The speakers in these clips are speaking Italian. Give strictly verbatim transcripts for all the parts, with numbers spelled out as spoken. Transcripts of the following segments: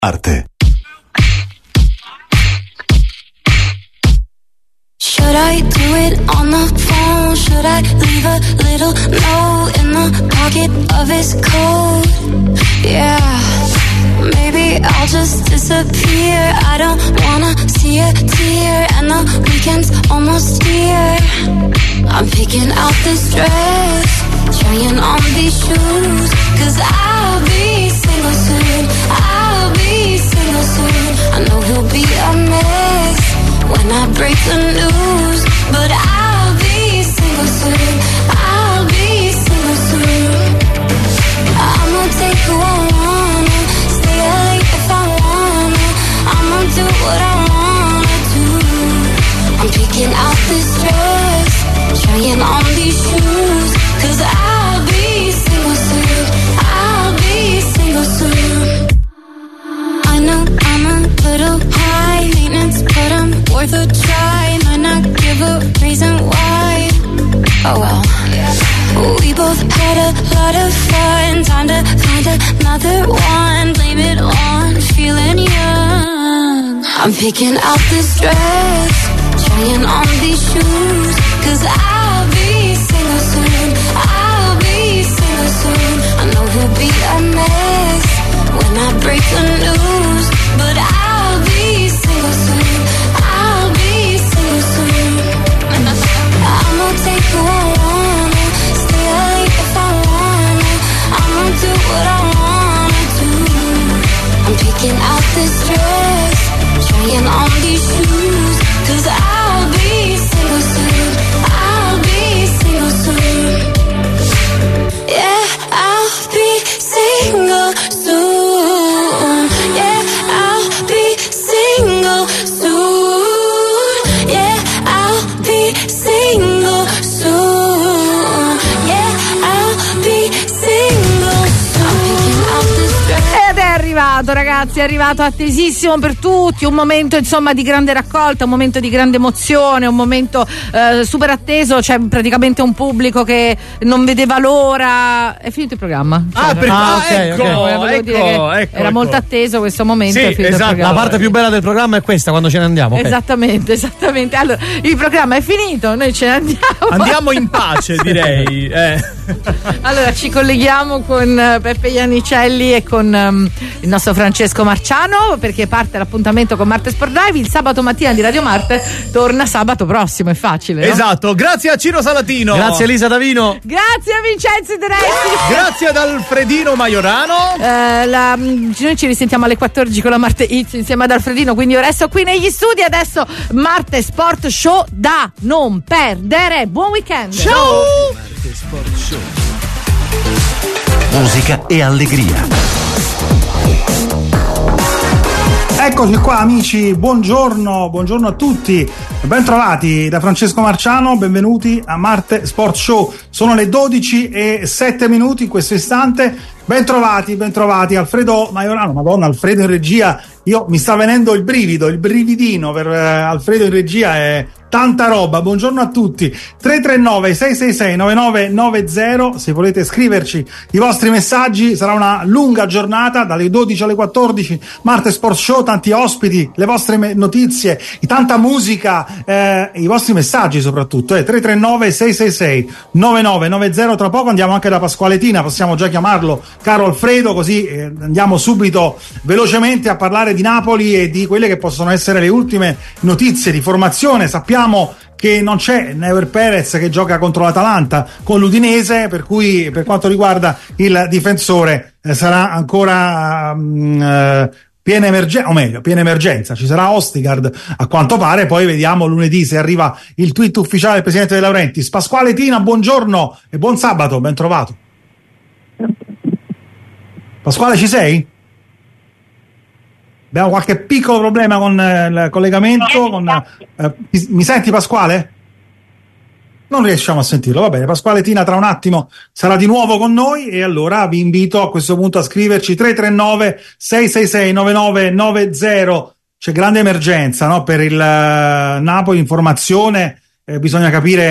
Arte. Should I do it on the phone? Should I leave a little note in the pocket of his coat? Yeah, maybe I'll just disappear. I don't wanna see a tear, and the weekend's almost here. I'm picking out this dress, trying on these shoes, 'cause I'll be single soon, I'll be single soon. I know he'll be a mess when I break the news, but I'll be single soon, I'll be single soon. I'ma take who I wanna, stay late if I wanna, I'ma do what I wanna do. I'm picking out this dress, trying on these shoes, 'cause I'll be single soon, I'll be single soon. I know I'm a little high maintenance, but I'm worth a try. Might not give a reason why. Oh well. We both had a lot of fun. Time to find another one. Blame it on feeling young. I'm picking out this dress, trying on these shoes, 'cause I'll be single soon, I'll be single soon. I know he'll be a mess when I break the news, but I'll be single soon, I'll be single soon. I'ma take who I wanna, stay late if I wanna, I'ma do what I wanna do. I'm picking out this dress, trying on these shoes, 'cause I'll be single soon, I'll be single soon. Yeah, I'll be single soon. Yeah, I'll be single soon. Yeah, I'll be single soon. Yeah, I'll be single soon. I'm picking out this dress. Ed è arrivato, ragazzi, è arrivato attesissimo per tutti, un momento insomma di grande raccolta, un momento di grande emozione, un momento eh, super atteso. C'è praticamente un pubblico che non vedeva l'ora. È finito il programma. Ah, cioè, per... ah, ah okay, ecco, okay. ecco, Dire che ecco, era ecco. molto atteso questo momento. Sì, è finito esatto. il programma. La parte più bella del programma è questa, quando ce ne andiamo. Okay. Esattamente, esattamente. Allora, il programma è finito, noi ce ne andiamo. Andiamo in pace, direi. Eh. Allora, ci colleghiamo con Peppe Iannicelli e con um, il nostro Francesco Marciano, perché parte l'appuntamento con Marte Sport Drive. Il sabato mattina di Radio Marte torna sabato prossimo, è facile, no? Esatto, grazie a Ciro Salatino. Grazie Elisa Davino. Grazie a Vincenzo Deretti. Grazie ad Alfredino Maiorano. Eh, la, noi ci risentiamo alle quattordici con la Marte Hits insieme ad Alfredino, quindi io resto qui negli studi. Adesso Marte Sport Show da non perdere. Buon weekend. Ciao. Marte Sport Show. Musica e allegria. Eccoci qua amici, buongiorno, buongiorno a tutti, ben trovati da Francesco Marciano, benvenuti a Marte Sport Show. Sono le dodici e sette minuti in questo istante, ben trovati, ben trovati. Alfredo Maiorano, madonna, Alfredo in regia, io mi sta venendo il brivido, il brividino per eh, Alfredo in regia, è tanta roba. Buongiorno a tutti. Tre tre nove sei sei sei nove nove nove zero, se volete scriverci i vostri messaggi. Sarà una lunga giornata dalle dodici alle quattordici. Marte Sport Show, tanti ospiti, le vostre me- notizie, tanta musica, eh, i vostri messaggi soprattutto. Eh. tre tre nove sei sei sei nove nove nove zero. Tra poco andiamo anche da Pasquale Tina, possiamo già chiamarlo caro Alfredo, così eh, andiamo subito velocemente a parlare di Napoli e di quelle che possono essere le ultime notizie di formazione. Sappiamo che non c'è Never Perez, che gioca contro l'Atalanta con l'Udinese, per cui per quanto riguarda il difensore eh, sarà ancora um, eh, piena emergenza, o meglio piena emergenza, ci sarà Ostigard a quanto pare, poi vediamo lunedì se arriva il tweet ufficiale del presidente De Laurentiis. Pasquale Tina, buongiorno e buon sabato, ben trovato. Pasquale, ci sei? Abbiamo qualche piccolo problema con eh, il collegamento. Con, eh, mi, mi senti Pasquale? Non riusciamo a sentirlo, va bene. Pasquale Tina tra un attimo sarà di nuovo con noi e allora vi invito a questo punto a scriverci tre tre nove sei sei sei nove nove nove zero. C'è grande emergenza, no? Per il uh, Napoli, informazione, eh, bisogna capire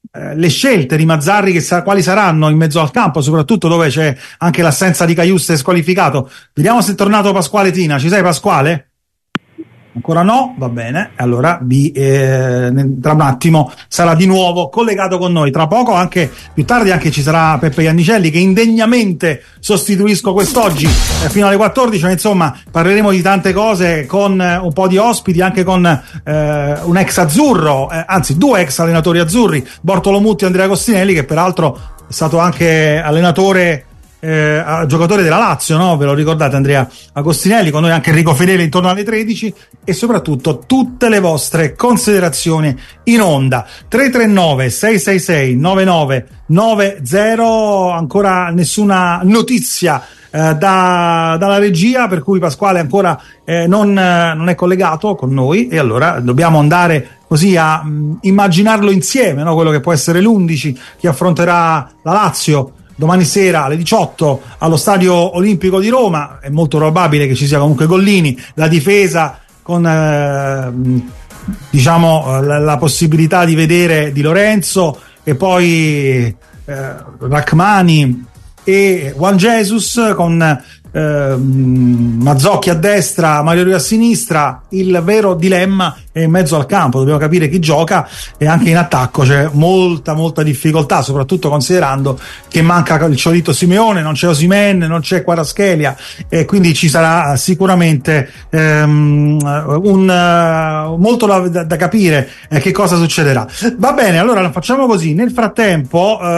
eh, le scelte di Mazzarri, che sa, quali saranno in mezzo al campo, soprattutto dove c'è anche l'assenza di Caiuste squalificato. Vediamo se è tornato Pasquale Tina. Ci sei, Pasquale? Ancora no? Va bene, allora vi, eh, tra un attimo sarà di nuovo collegato con noi. Tra poco, anche più tardi, anche ci sarà Peppe Iannicelli, che indegnamente sostituisco quest'oggi eh, fino alle quattordici. Insomma, parleremo di tante cose con eh, un po' di ospiti, anche con eh, un ex azzurro, eh, anzi due ex allenatori azzurri, Bortolo Mutti e Andrea Costinelli, che peraltro è stato anche allenatore Eh, giocatore della Lazio, no? Ve lo ricordate, Andrea Agostinelli? Con noi anche Enrico Fedele intorno alle tredici, e soprattutto tutte le vostre considerazioni in onda. Tre tre nove sei sei sei nove nove nove zero. Ancora nessuna notizia eh, da, dalla regia, per cui Pasquale ancora eh, non, eh, non è collegato con noi, e allora dobbiamo andare così a mh, immaginarlo insieme, no? Quello che può essere l'undici che affronterà la Lazio domani sera alle diciotto allo Stadio Olimpico di Roma. È molto probabile che ci sia comunque Gollini, la difesa con eh, diciamo la, la possibilità di vedere Di Lorenzo, e poi eh, Rachmani e Juan Jesus, con eh, Mazzocchi a destra, Mario Rui a sinistra. Il vero dilemma è in mezzo al campo, dobbiamo capire chi gioca, e anche in attacco c'è molta molta difficoltà, soprattutto considerando che manca il Ciolito Simeone, non c'è Osimhen, non c'è Kvaratskhelia, e quindi ci sarà sicuramente um, un uh, molto da, da capire eh, che cosa succederà. Va bene, allora facciamo così. Nel frattempo uh,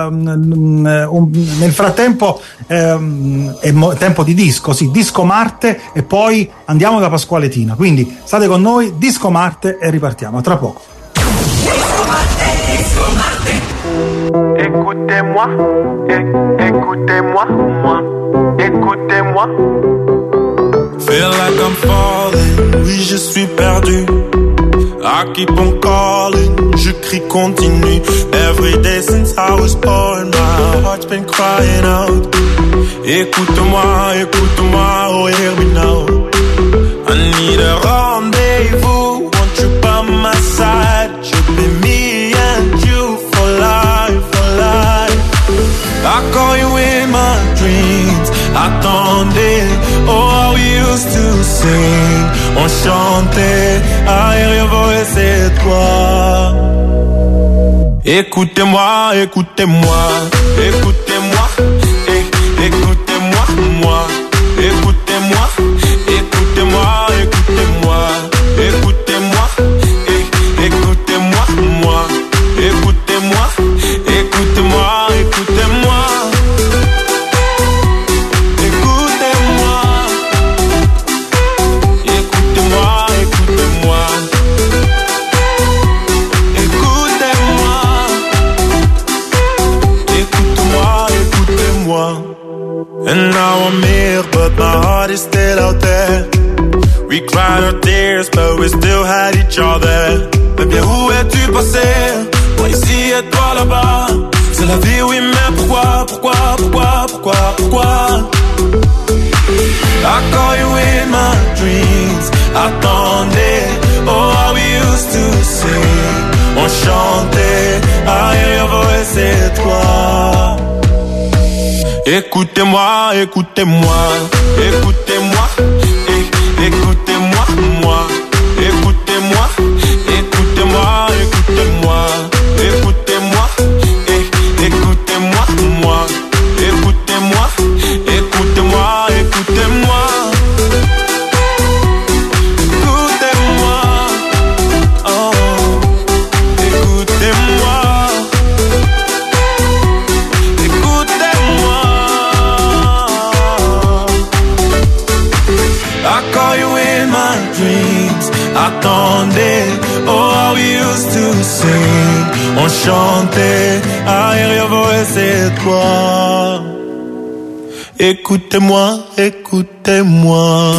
um, nel frattempo um, è mo- tempo di disco, sì, Disco Marte, e poi andiamo da Pasquale Tina. Quindi state con noi, Disco Marte, e ripartiamo tra poco. Disco Marte, Disco Marte. Écoutez-moi, é- écoutez-moi, moi, écoutez-moi. Feel like I'm falling, oui je suis perdu. I keep on calling, je crie continue. Every day since I was born, my heart's been crying out. Écoute-moi, écoute-moi, oh hear me now. I need a rendezvous, want you by my side. Should be me and you for life, for life. I call you in my dreams, attendez, oh how we used to sing. On chantait, I hear your voice, c'est toi. Écoutez-moi, écoutez-moi, écoutez-moi, é- écoutez-moi, moi, écoutez-moi, écoutez-moi, écoutez-moi, écoutez-moi, é- écoutez-moi, moi, écoutez-moi, écoutez-moi, écoutez-moi. And now I'm here, but my heart is still out there. We cried our tears, but we still had each other. Mais bien où es-tu passé? Moi ici et toi là-bas. C'est la vie, oui, mais pourquoi, pourquoi, pourquoi, pourquoi, pourquoi? I call you in my dreams. Attendez, oh how we used to sing. On chantait, I hear your voice, c'est toi. Écoutez-moi, écoutez-moi, écoutez-moi, é- écoutez-moi, moi, écoutez-moi, écoutez-moi, écoutez-moi, écoutez-moi, é- écoutez-moi, moi, écoutez-moi, écoutez-moi, écoutez-moi. Attendez, oh how we used to sing. On chantait, I hear your voice, c'est toi. Écoutez-moi, écoutez-moi.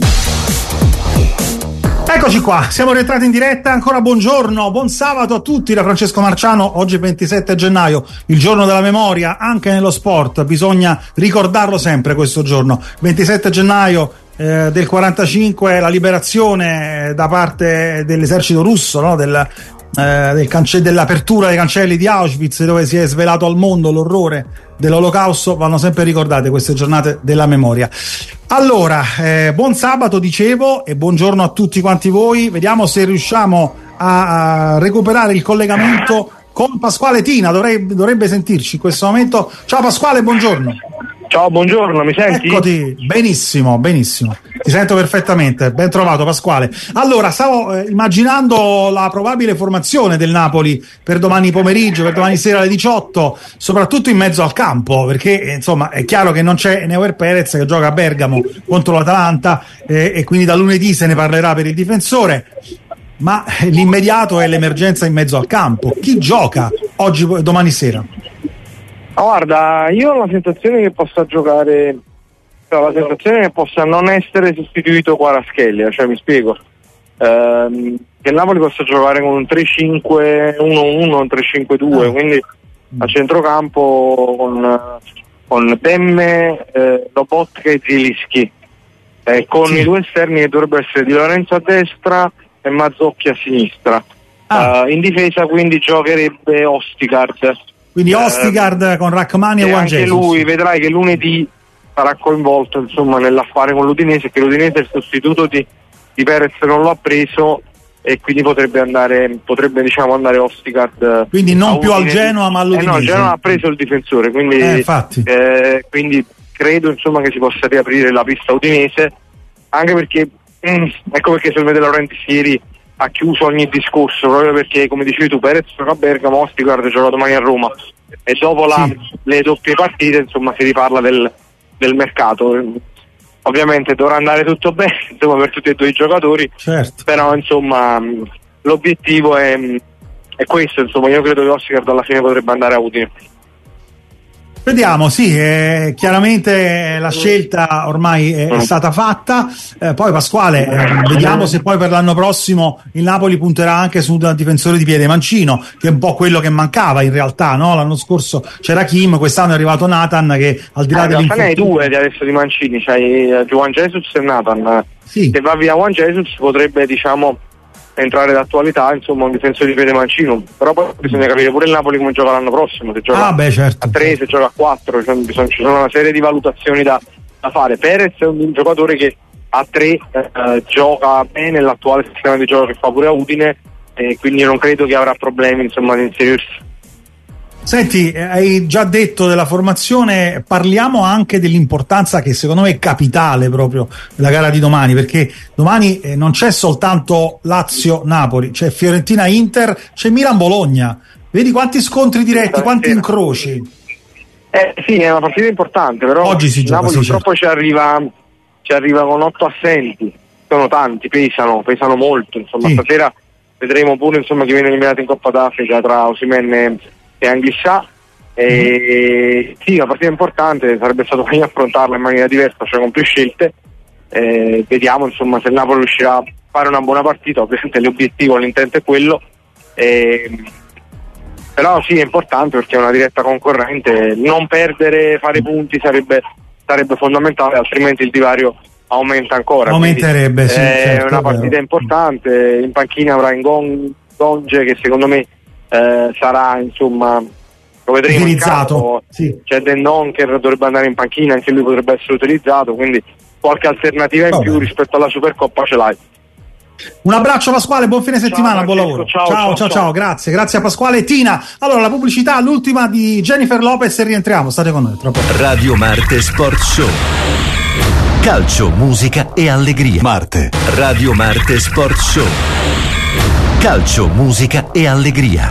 Eccoci qua, siamo rientrati in diretta. Ancora buongiorno, buon sabato a tutti da Francesco Marciano. Oggi è ventisette gennaio, il giorno della memoria. Anche nello sport bisogna ricordarlo sempre questo giorno. ventisette gennaio eh, del quarantacinque, la liberazione da parte dell'esercito russo, no? del, eh, del cance- dell'apertura dei cancelli di Auschwitz, dove si è svelato al mondo l'orrore dell'Olocausto, vanno sempre ricordate queste giornate della memoria. Allora, eh, buon sabato dicevo e buongiorno a tutti quanti voi. Vediamo se riusciamo a, a recuperare il collegamento con Pasquale Tina, dovrebbe, dovrebbe sentirci in questo momento. Ciao Pasquale, buongiorno. Ciao, buongiorno, mi senti? Eccoti, benissimo, benissimo. Ti sento perfettamente, ben trovato Pasquale. Allora, stavo eh, immaginando la probabile formazione del Napoli per domani pomeriggio, per domani sera alle diciotto, soprattutto in mezzo al campo, perché eh, insomma è chiaro che non c'è Neuer Perez che gioca a Bergamo contro l'Atalanta eh, e quindi da lunedì se ne parlerà per il difensore, ma l'immediato è l'emergenza in mezzo al campo. Chi gioca oggi, domani sera? Oh, guarda, io ho la sensazione che possa giocare, cioè, la sensazione che possa non essere sostituito Kvaratskhelia, cioè mi spiego, ehm, che il Napoli possa giocare con un tre cinque uno uno, un tre cinque due, quindi a centrocampo con, con Demme, eh, Lobotka e Zielinski, eh, con sì. i due esterni che dovrebbero essere Di Lorenzo a destra e Mazzocchi a sinistra. Ah. Uh, in difesa quindi giocherebbe Ostigard. Quindi Ostigard eh, con Rachmani e Juan Jesus. Anche lui, vedrai che lunedì sarà coinvolto insomma nell'affare con l'Udinese, che l'Udinese il sostituto di, di Perez non lo ha preso e quindi potrebbe andare potrebbe diciamo andare Ostigard. Quindi non più al Genoa ma all'Udinese. Eh no, il Genoa ha preso il difensore, quindi, eh, infatti. Eh, quindi credo insomma che si possa riaprire la pista udinese, anche perché mm, ecco perché Salve De Laurentiis ieri ha chiuso ogni discorso, proprio perché come dicevi tu Perez gioca a Bergamo, Ostigard gioca domani a Roma e dopo la, sì. le doppie partite insomma si riparla del, del mercato. Ovviamente dovrà andare tutto bene insomma per tutti e due i giocatori, certo. Però insomma l'obiettivo è, è questo, insomma io credo che Ostigard alla fine potrebbe andare a Udine. Vediamo, sì, eh, chiaramente la scelta ormai è, è stata fatta, eh, poi Pasquale, eh, vediamo se poi per l'anno prossimo il Napoli punterà anche su un difensore di piede mancino, che è un po' quello che mancava in realtà, no? L'anno scorso c'era Kim, quest'anno è arrivato Nathan che al di là eh, dell'infortunio... ne hai due di adesso di mancini, c'hai Juan Jesus e Nathan, sì. Se va via Juan Jesus potrebbe diciamo entrare d'attualità insomma un difensore di piede mancino, però poi bisogna capire pure il Napoli come gioca l'anno prossimo, se gioca ah, beh, certo. a tre, se gioca a quattro, cioè, bisogna, ci sono una serie di valutazioni da, da fare. Perez è un, un giocatore che a tre eh, gioca bene l'attuale sistema di gioco che fa pure a Udine e quindi non credo che avrà problemi insomma di inserirsi. Senti, hai già detto della formazione, parliamo anche dell'importanza che secondo me è capitale proprio della gara di domani, perché domani eh, non c'è soltanto Lazio-Napoli, c'è Fiorentina-Inter, c'è Milan-Bologna. Vedi quanti scontri diretti, quanti incroci. Eh sì, è una partita importante, però oggi si gioca, Napoli sì, purtroppo certo. ci arriva ci arriva con otto assenti, sono tanti, pesano, pesano molto, insomma, sì. Stasera vedremo pure insomma chi viene eliminato in Coppa d'Africa tra Osimhen e Anghissà. E sì, una partita importante, sarebbe stato meglio affrontarla in maniera diversa, cioè con più scelte. Eh, vediamo insomma se il Napoli riuscirà a fare una buona partita, ovviamente l'obiettivo, l'intento è quello. Eh, però sì, è importante perché è una diretta concorrente, non perdere, fare punti sarebbe, sarebbe fondamentale, altrimenti il divario aumenta ancora. Aumenterebbe, sì, è certo, una è partita vero. importante, in panchina avrà Ngon- Gonge che secondo me eh, sarà insomma, lo vedremo utilizzato, in campo. sì. C'è Den che dovrebbe andare in panchina, anche lui potrebbe essere utilizzato, quindi qualche alternativa in Va più bene. rispetto alla Supercoppa ce l'hai. Un abbraccio Pasquale, buon fine settimana, Ciao, buon Francesco, lavoro. ciao, Ciao, ciao, ciao, ciao, ciao. grazie, grazie a Pasquale e Tina. Allora, la pubblicità, l'ultima di Jennifer Lopez e rientriamo, state con noi tra poco. Radio Marte Sport Show. Calcio, musica e allegria. Marte. Radio Marte Sport Show. Calcio, musica e allegria.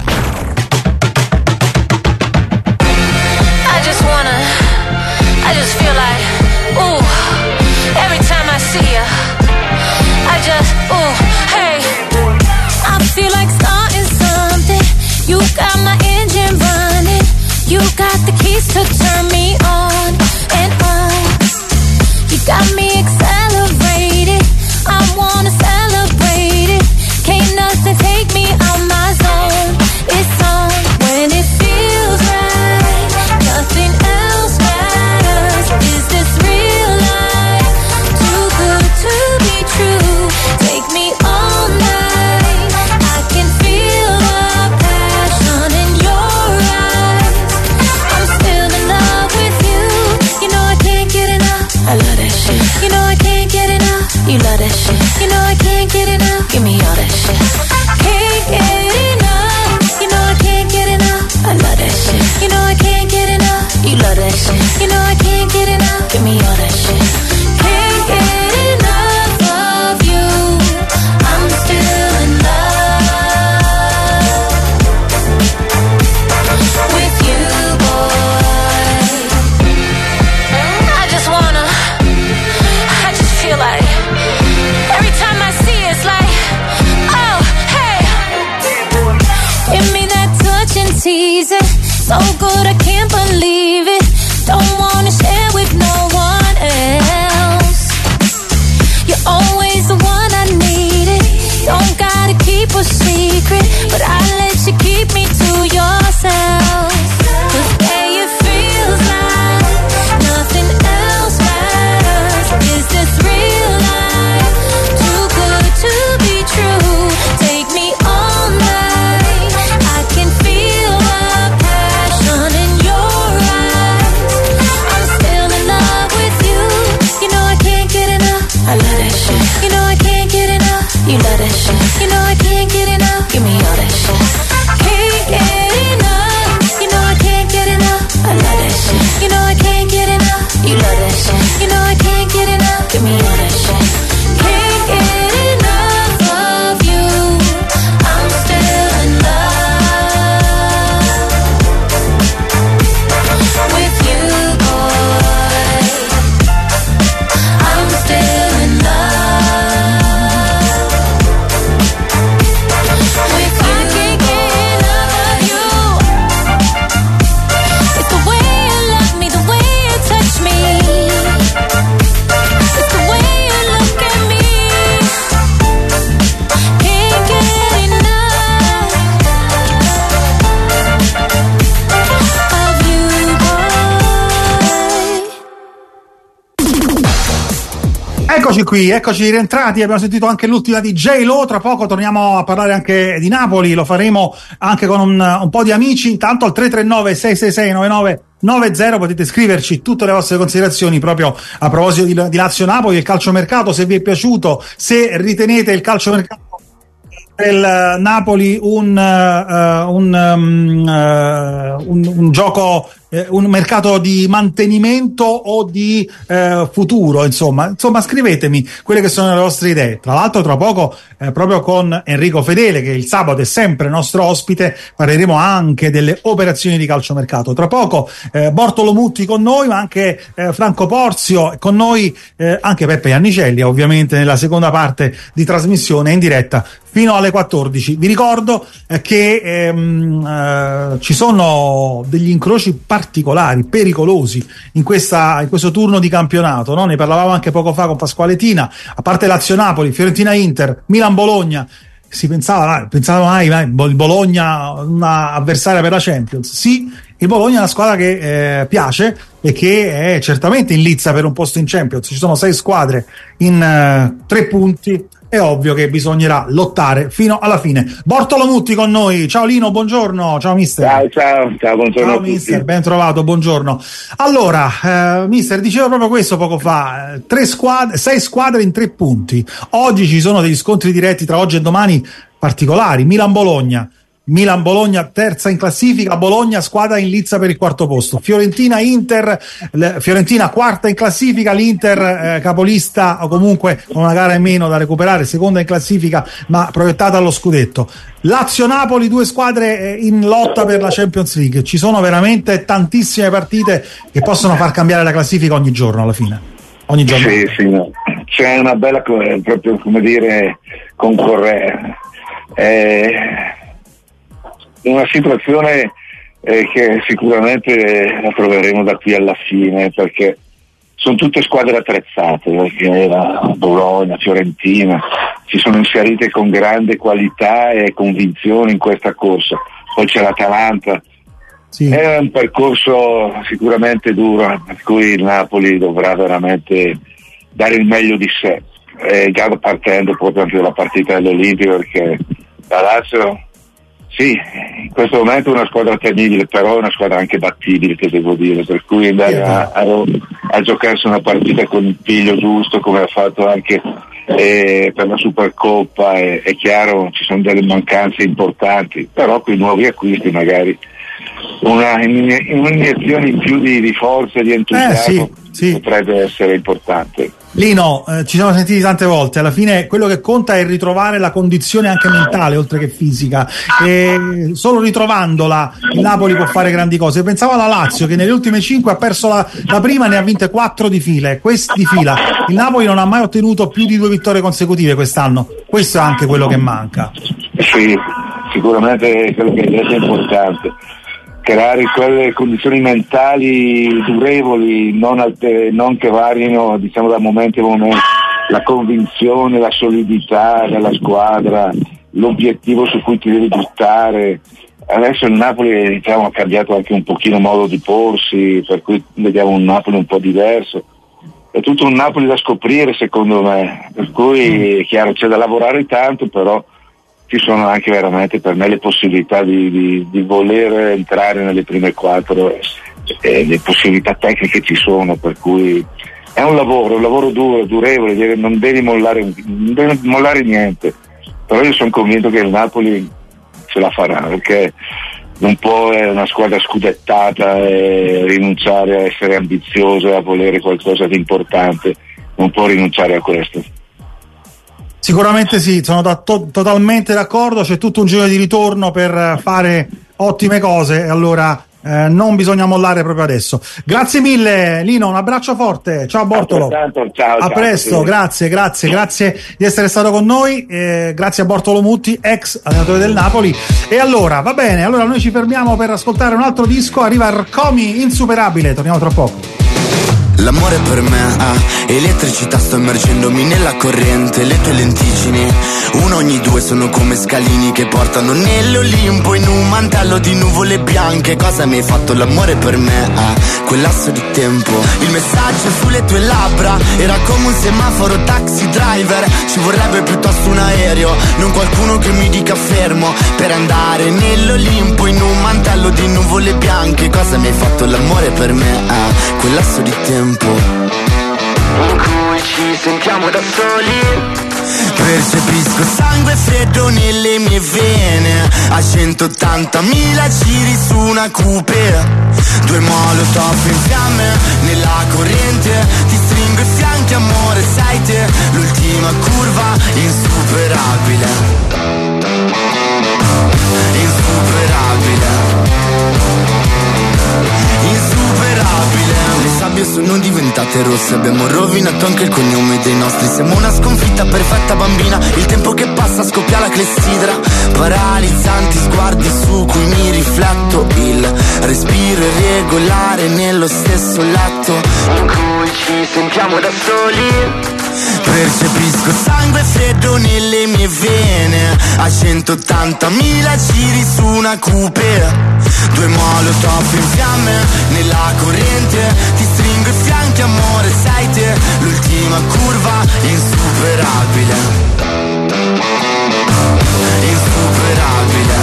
I just wanna, I just feel like, ooh, every time I see ya, I just, ooh, hey, I feel like starting something. You got my engine running, you got the keys to turn me on and on. You got me accelerated, I wanna celebrate it. Can't nothing take me out my zone. It's shit. You know I can't get enough. Give me all that shit. Can't get enough. You know I can't get enough. I love that shit. You know I can't get enough. You love that shit. You know I can't get enough. Give me all that shit. Can't get enough of you. I'm still in love with you, boy. I just wanna, I just feel like every time I see it, it's like, oh, hey. Give me that touch and tease it. So good I can't believe it. Don't wanna share with no one else. You're always the one I needed. Don't gotta keep a secret, but I let you keep me to yourself. 'Cause babe, it feels like nothing else matters. Is this real life? Too good to be true. Take me all night. I can feel the passion in your eyes. I'm still in love with you. You know I can't get enough. I love that shit. You know I can't get enough. You love that shit. You know I can't get enough. Give me all that shit. Can't get enough. You know I can't get enough. I love that shit. You know I can't get enough. You love that shit. You know I can't get enough. Give me all that shit. Can't get enough of you. I'm still in love with you, boy. I'm still in love with you. I can't get enough of you. It's the way you love me, the way you touch me. It's the way you look at me. Can't get enough of you, boy. Eccoci qui, eccoci rientrati, abbiamo sentito anche l'ultima di J-Lo, tra poco torniamo a parlare anche di Napoli, lo faremo anche con un, un po' di amici. Intanto al tre tre nove sei sei sei nove nove nove zero potete scriverci tutte le vostre considerazioni proprio a proposito di, di Lazio-Napoli, il calciomercato, se vi è piaciuto, se ritenete il calciomercato del Napoli un, uh, un, um, uh, un, un gioco, eh, un mercato di mantenimento o di uh, futuro, insomma, insomma scrivetemi quelle che sono le vostre idee. Tra l'altro tra poco eh, proprio con Enrico Fedele, che il sabato è sempre nostro ospite, parleremo anche delle operazioni di calciomercato. Tra poco eh, Bortolo Mutti con noi, ma anche eh, Franco Porzio con noi, eh, anche Peppe Iannicelli ovviamente nella seconda parte di trasmissione in diretta fino alle quattordici. Vi ricordo eh, che ehm, eh, ci sono degli incroci particolari, pericolosi in, questa, in questo turno di campionato, no? Ne parlavamo anche poco fa con Pasquale Tina, a parte Lazio-Napoli, Fiorentina-Inter, Milan-Bologna. Si pensava, pensava mai, mai il Bologna una avversaria per la Champions. Sì, il Bologna è una squadra che eh, piace e che è certamente in lizza per un posto in Champions. Ci sono sei squadre in eh, tre punti. È ovvio che bisognerà lottare fino alla fine. Bortolo Mutti con noi. Ciao Lino, buongiorno. Ciao mister. Ciao, ciao, ciao, buongiorno. Ciao mister, ben trovato, buongiorno. Allora, eh, mister, dicevo proprio questo poco fa. Tre squadre, sei squadre in tre punti. Oggi ci sono degli scontri diretti tra oggi e domani particolari. Milan-Bologna. Milan-Bologna terza in classifica, Bologna squadra in lizza per il quarto posto, Fiorentina-Inter, Fiorentina quarta in classifica, l'Inter eh, capolista o comunque con una gara in meno da recuperare, seconda in classifica ma proiettata allo scudetto. Lazio-Napoli, due squadre in lotta per la Champions League. Ci sono veramente tantissime partite che possono far cambiare la classifica ogni giorno alla fine. Ogni giorno. Sì, sì, no. C'è una bella, proprio come dire, concorrenza. Eh, una situazione eh, che sicuramente la troveremo da qui alla fine, perché sono tutte squadre attrezzate, perché la Bologna, Fiorentina si sono inserite con grande qualità e convinzione in questa corsa. Poi c'è l'Atalanta. Sì. È un percorso sicuramente duro, per cui il Napoli dovrà veramente dare il meglio di sé, eh, già partendo proprio anche dalla partita dell'Olimpico, perché la Lazio sì, in questo momento è una squadra temibile, però è una squadra anche battibile, che devo dire, per cui andare a, a, a giocarsi una partita con il piglio giusto, come ha fatto anche e per la Supercoppa è, è chiaro ci sono delle mancanze importanti, però con i nuovi acquisti magari una, un'iniezione in più di, di forza e di entusiasmo eh, sì, sì. potrebbe essere importante. Lino, eh, ci siamo sentiti tante volte, alla fine quello che conta è ritrovare la condizione anche mentale oltre che fisica, e solo ritrovandola il Napoli può fare grandi cose. Pensavo alla Lazio che nelle ultime cinque ha perso la, la prima, ne ha vinte quattro di fila, e questi di fila il Napoli non ha mai ottenuto più di due vittorie consecutive quest'anno, questo è anche quello che manca. Sì, sicuramente quello che hai detto è importante, creare quelle condizioni mentali durevoli, non, alte, non che varino diciamo da momento a momento, la convinzione, la solidità della squadra, l'obiettivo su cui ti devi buttare. Adesso il Napoli diciamo, ha cambiato anche un pochino modo di porsi, per cui vediamo un Napoli un po' diverso. È tutto un Napoli da scoprire secondo me, per cui è chiaro c'è da lavorare tanto, però ci sono anche veramente per me le possibilità di, di, di voler entrare nelle prime quattro e, e le possibilità tecniche ci sono, per cui è un lavoro, un lavoro duro, durevole, non devi mollare, non devi mollare niente, però io sono convinto che il Napoli ce la farà, perché non può, è una squadra scudettata e rinunciare a essere ambiziosa e a volere qualcosa di importante, non può rinunciare a questo. Sicuramente sì, sono da to- totalmente d'accordo, c'è tutto un giro di ritorno per fare ottime cose, e allora eh, non bisogna mollare proprio adesso. Grazie mille Lino, un abbraccio forte, ciao Bortolo. Ciao, ciao, a presto, sì. grazie, grazie, grazie di essere stato con noi, eh, grazie a Bortolo Mutti, ex allenatore del Napoli. E allora, va bene, allora noi ci fermiamo per ascoltare un altro disco, arriva Rcomi, Insuperabile, torniamo tra poco. L'amore per me ha elettricità, sto immergendomi nella corrente. Le tue lentiggini, uno ogni due, sono come scalini che portano nell'Olimpo in un mantello di nuvole bianche. Cosa mi hai fatto l'amore per me ha quel lasso di tempo. Il messaggio sulle tue labbra era come un semaforo taxi driver. Ci vorrebbe piuttosto un aereo, non qualcuno che mi dica fermo, per andare nell'Olimpo in un mantello di nuvole bianche. Cosa mi hai fatto l'amore per me ha quel lasso di tempo in cui ci sentiamo da soli. Percepisco sangue freddo nelle mie vene a centottantamila giri su una coupe. Due molotov in fiamme nella corrente, ti stringo i fianchi amore, sei te l'ultima curva insuperabile. Insuperabile. Insuperabile. Le sabbie sono diventate rosse, abbiamo rovinato anche il cognome dei nostri. Siamo una sconfitta perfetta bambina, il tempo che passa scoppia la clessidra. Paralizzanti sguardi su cui mi rifletto, il respiro irregolare nello stesso letto in cui ci sentiamo da soli. Percepisco sangue freddo nelle mie vene a centottantamila giri su una coupe. Due molotov in fiamme nella corrente, ti stringo i fianchi amore, sei te l'ultima curva insuperabile. Insuperabile.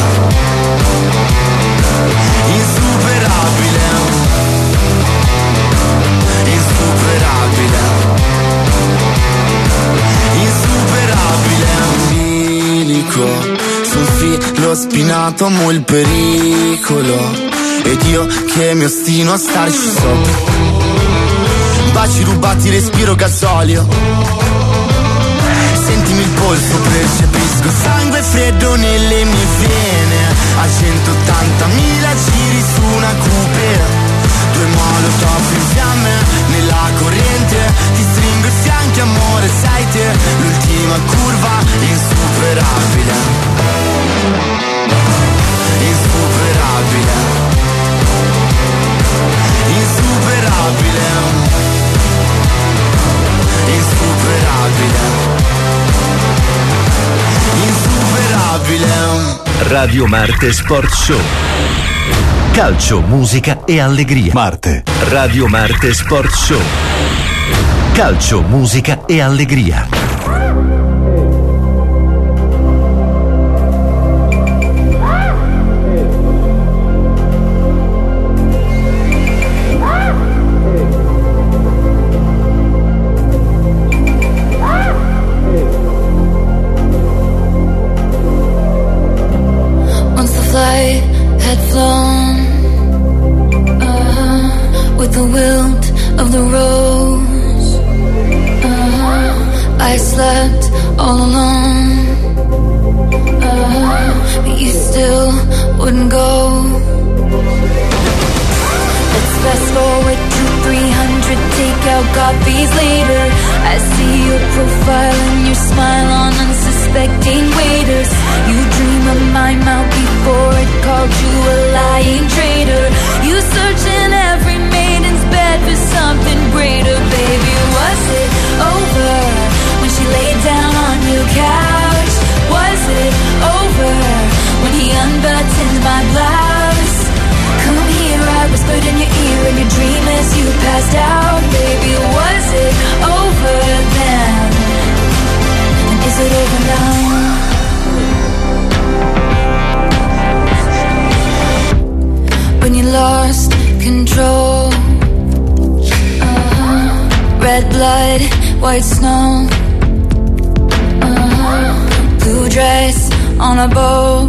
Insuperabile. Insuperabile. Insuperabile. Bilico sul filo spinato, amo il pericolo ed io che mi ostino a starci sopra. Baci rubati, respiro gasolio. Sentimi il polso, percepisco sangue freddo nelle mie vene a centottantamila giri su una coupe. Due molotov in fiamme nella corrente, ti stringo i fianchi amore, sei te l'ultima curva insuperabile. Insuperabile. Insuperabile. Insuperabile. Insuperabile. Radio Marte Sport Show. Calcio, musica e allegria. Marte. Radio Marte Sport Show. Calcio, musica e allegria. slept all alone. Uh, but you still wouldn't go. Let's fast forward to three hundred takeout coffees later. I see your profile and your smile on unsuspecting waiters. You dream of my mouth before it called you a lying traitor. You search in every maiden's bed for something greater. Baby, was it over when she laid down on your couch? Was it over when he unbuttoned my blouse? Come here, I whispered in your ear in your dream as you passed out. Baby, was it over then? And is it over now? When you lost control, uh-huh. Red blood, white snow, uh-huh. Blue dress on a boat,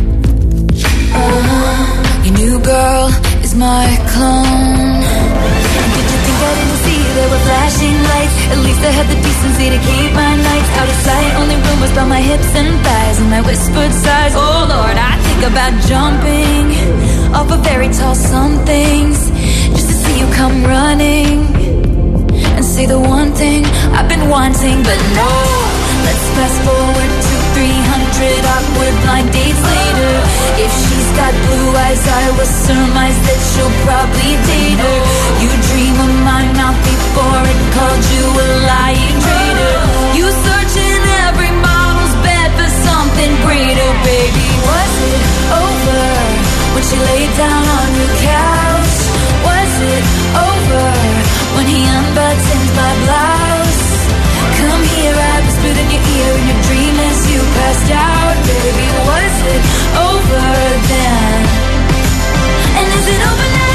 uh-huh. Your new girl is my clone. And did you think I didn't see there were flashing lights? At least I had the decency to keep my nights out of sight. Only rumors about my hips and thighs and my whispered sighs. Oh Lord, I think about jumping off of very tall somethings just to see you come running and say the one thing I've been wanting. But no, let's fast forward to three hundred awkward blind dates later. If she's got blue eyes, I will surmise that she'll probably date her. You dream of my mouth before it called you a lying traitor. You search in every model's bed for something greater. Baby, was it over when she laid down on your couch? Was it over when he unbuttoned my blouse? Come here, I whispered in your ear in your dream as you passed out. Baby, was it over then? And is it over now?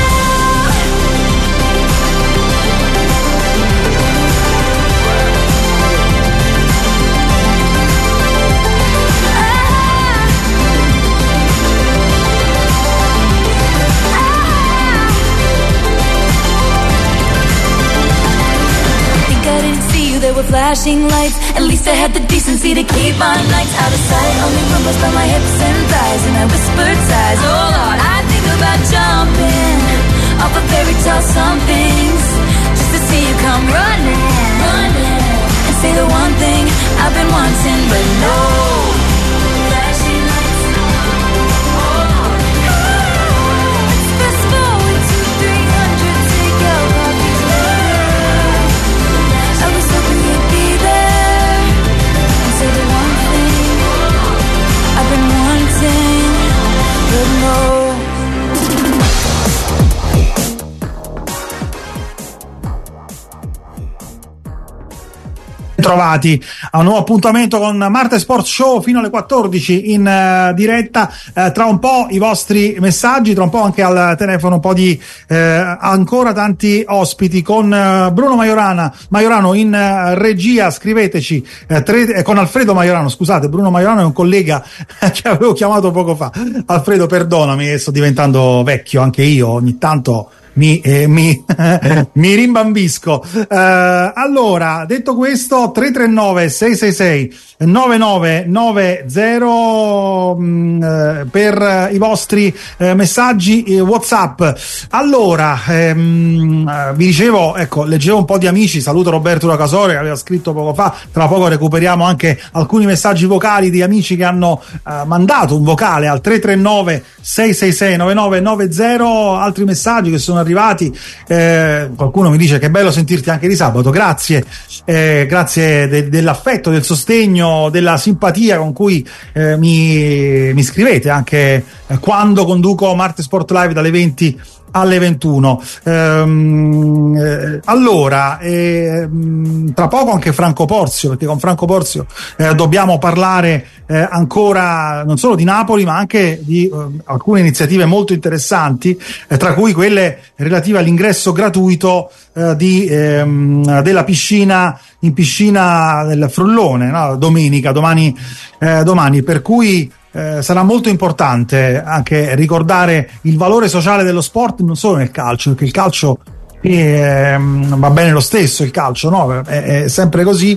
I didn't see you, there were flashing lights. At least I had the decency to keep my nights out of sight. Only rumors about my hips and thighs and my whispered sighs. Oh Lord, I think about jumping off of fairy tale somethings just to see you come running, running and say the one thing I've been wanting. But no, flashing lights. Oh, let's fast forward to three hundred takeout coffees later. I was hoping you'd be there and say the one thing I've been wanting, but no. Trovati a un nuovo appuntamento con Marte Sport Show fino alle quattordici in uh, diretta. Uh, tra un po' i vostri messaggi, tra un po' anche al telefono un po' di uh, ancora tanti ospiti con uh, Bruno Majorana Majorano in uh, regia. Scriveteci uh, tre, eh, con Alfredo Majorano, scusate, Bruno Majorano è un collega che avevo chiamato poco fa. Alfredo, perdonami, sto diventando vecchio anche io, ogni tanto mi, eh, mi, mi rimbambisco. Uh, allora, detto questo, tre tre nove sei sei sei nove nove nove zero mh, per i vostri eh, messaggi eh, WhatsApp. Allora, ehm, vi dicevo, ecco, leggevo un po' di amici, saluto Roberto da Casore che aveva scritto poco fa, tra poco recuperiamo anche alcuni messaggi vocali di amici che hanno eh, mandato un vocale al tre tre nove sei sei sei nove nove nove zero, altri messaggi che sono arrivati, eh, qualcuno mi dice che è bello sentirti anche di sabato, grazie, eh, grazie de- dell'affetto, del sostegno, della simpatia con cui eh, mi, mi scrivete anche eh, quando conduco Marte Sport Live dalle venti alle ventuno. Ehm, eh, allora eh, tra poco anche Franco Porzio, perché con Franco Porzio eh, dobbiamo parlare eh, ancora non solo di Napoli ma anche di eh, alcune iniziative molto interessanti, eh, tra cui quelle relative all'ingresso gratuito eh, di, ehm, della piscina in piscina del Frullone, no? domenica domani, eh, domani per cui Eh, sarà molto importante anche ricordare il valore sociale dello sport, non solo nel calcio, perché il calcio eh, va bene lo stesso, il calcio no? è, è sempre così,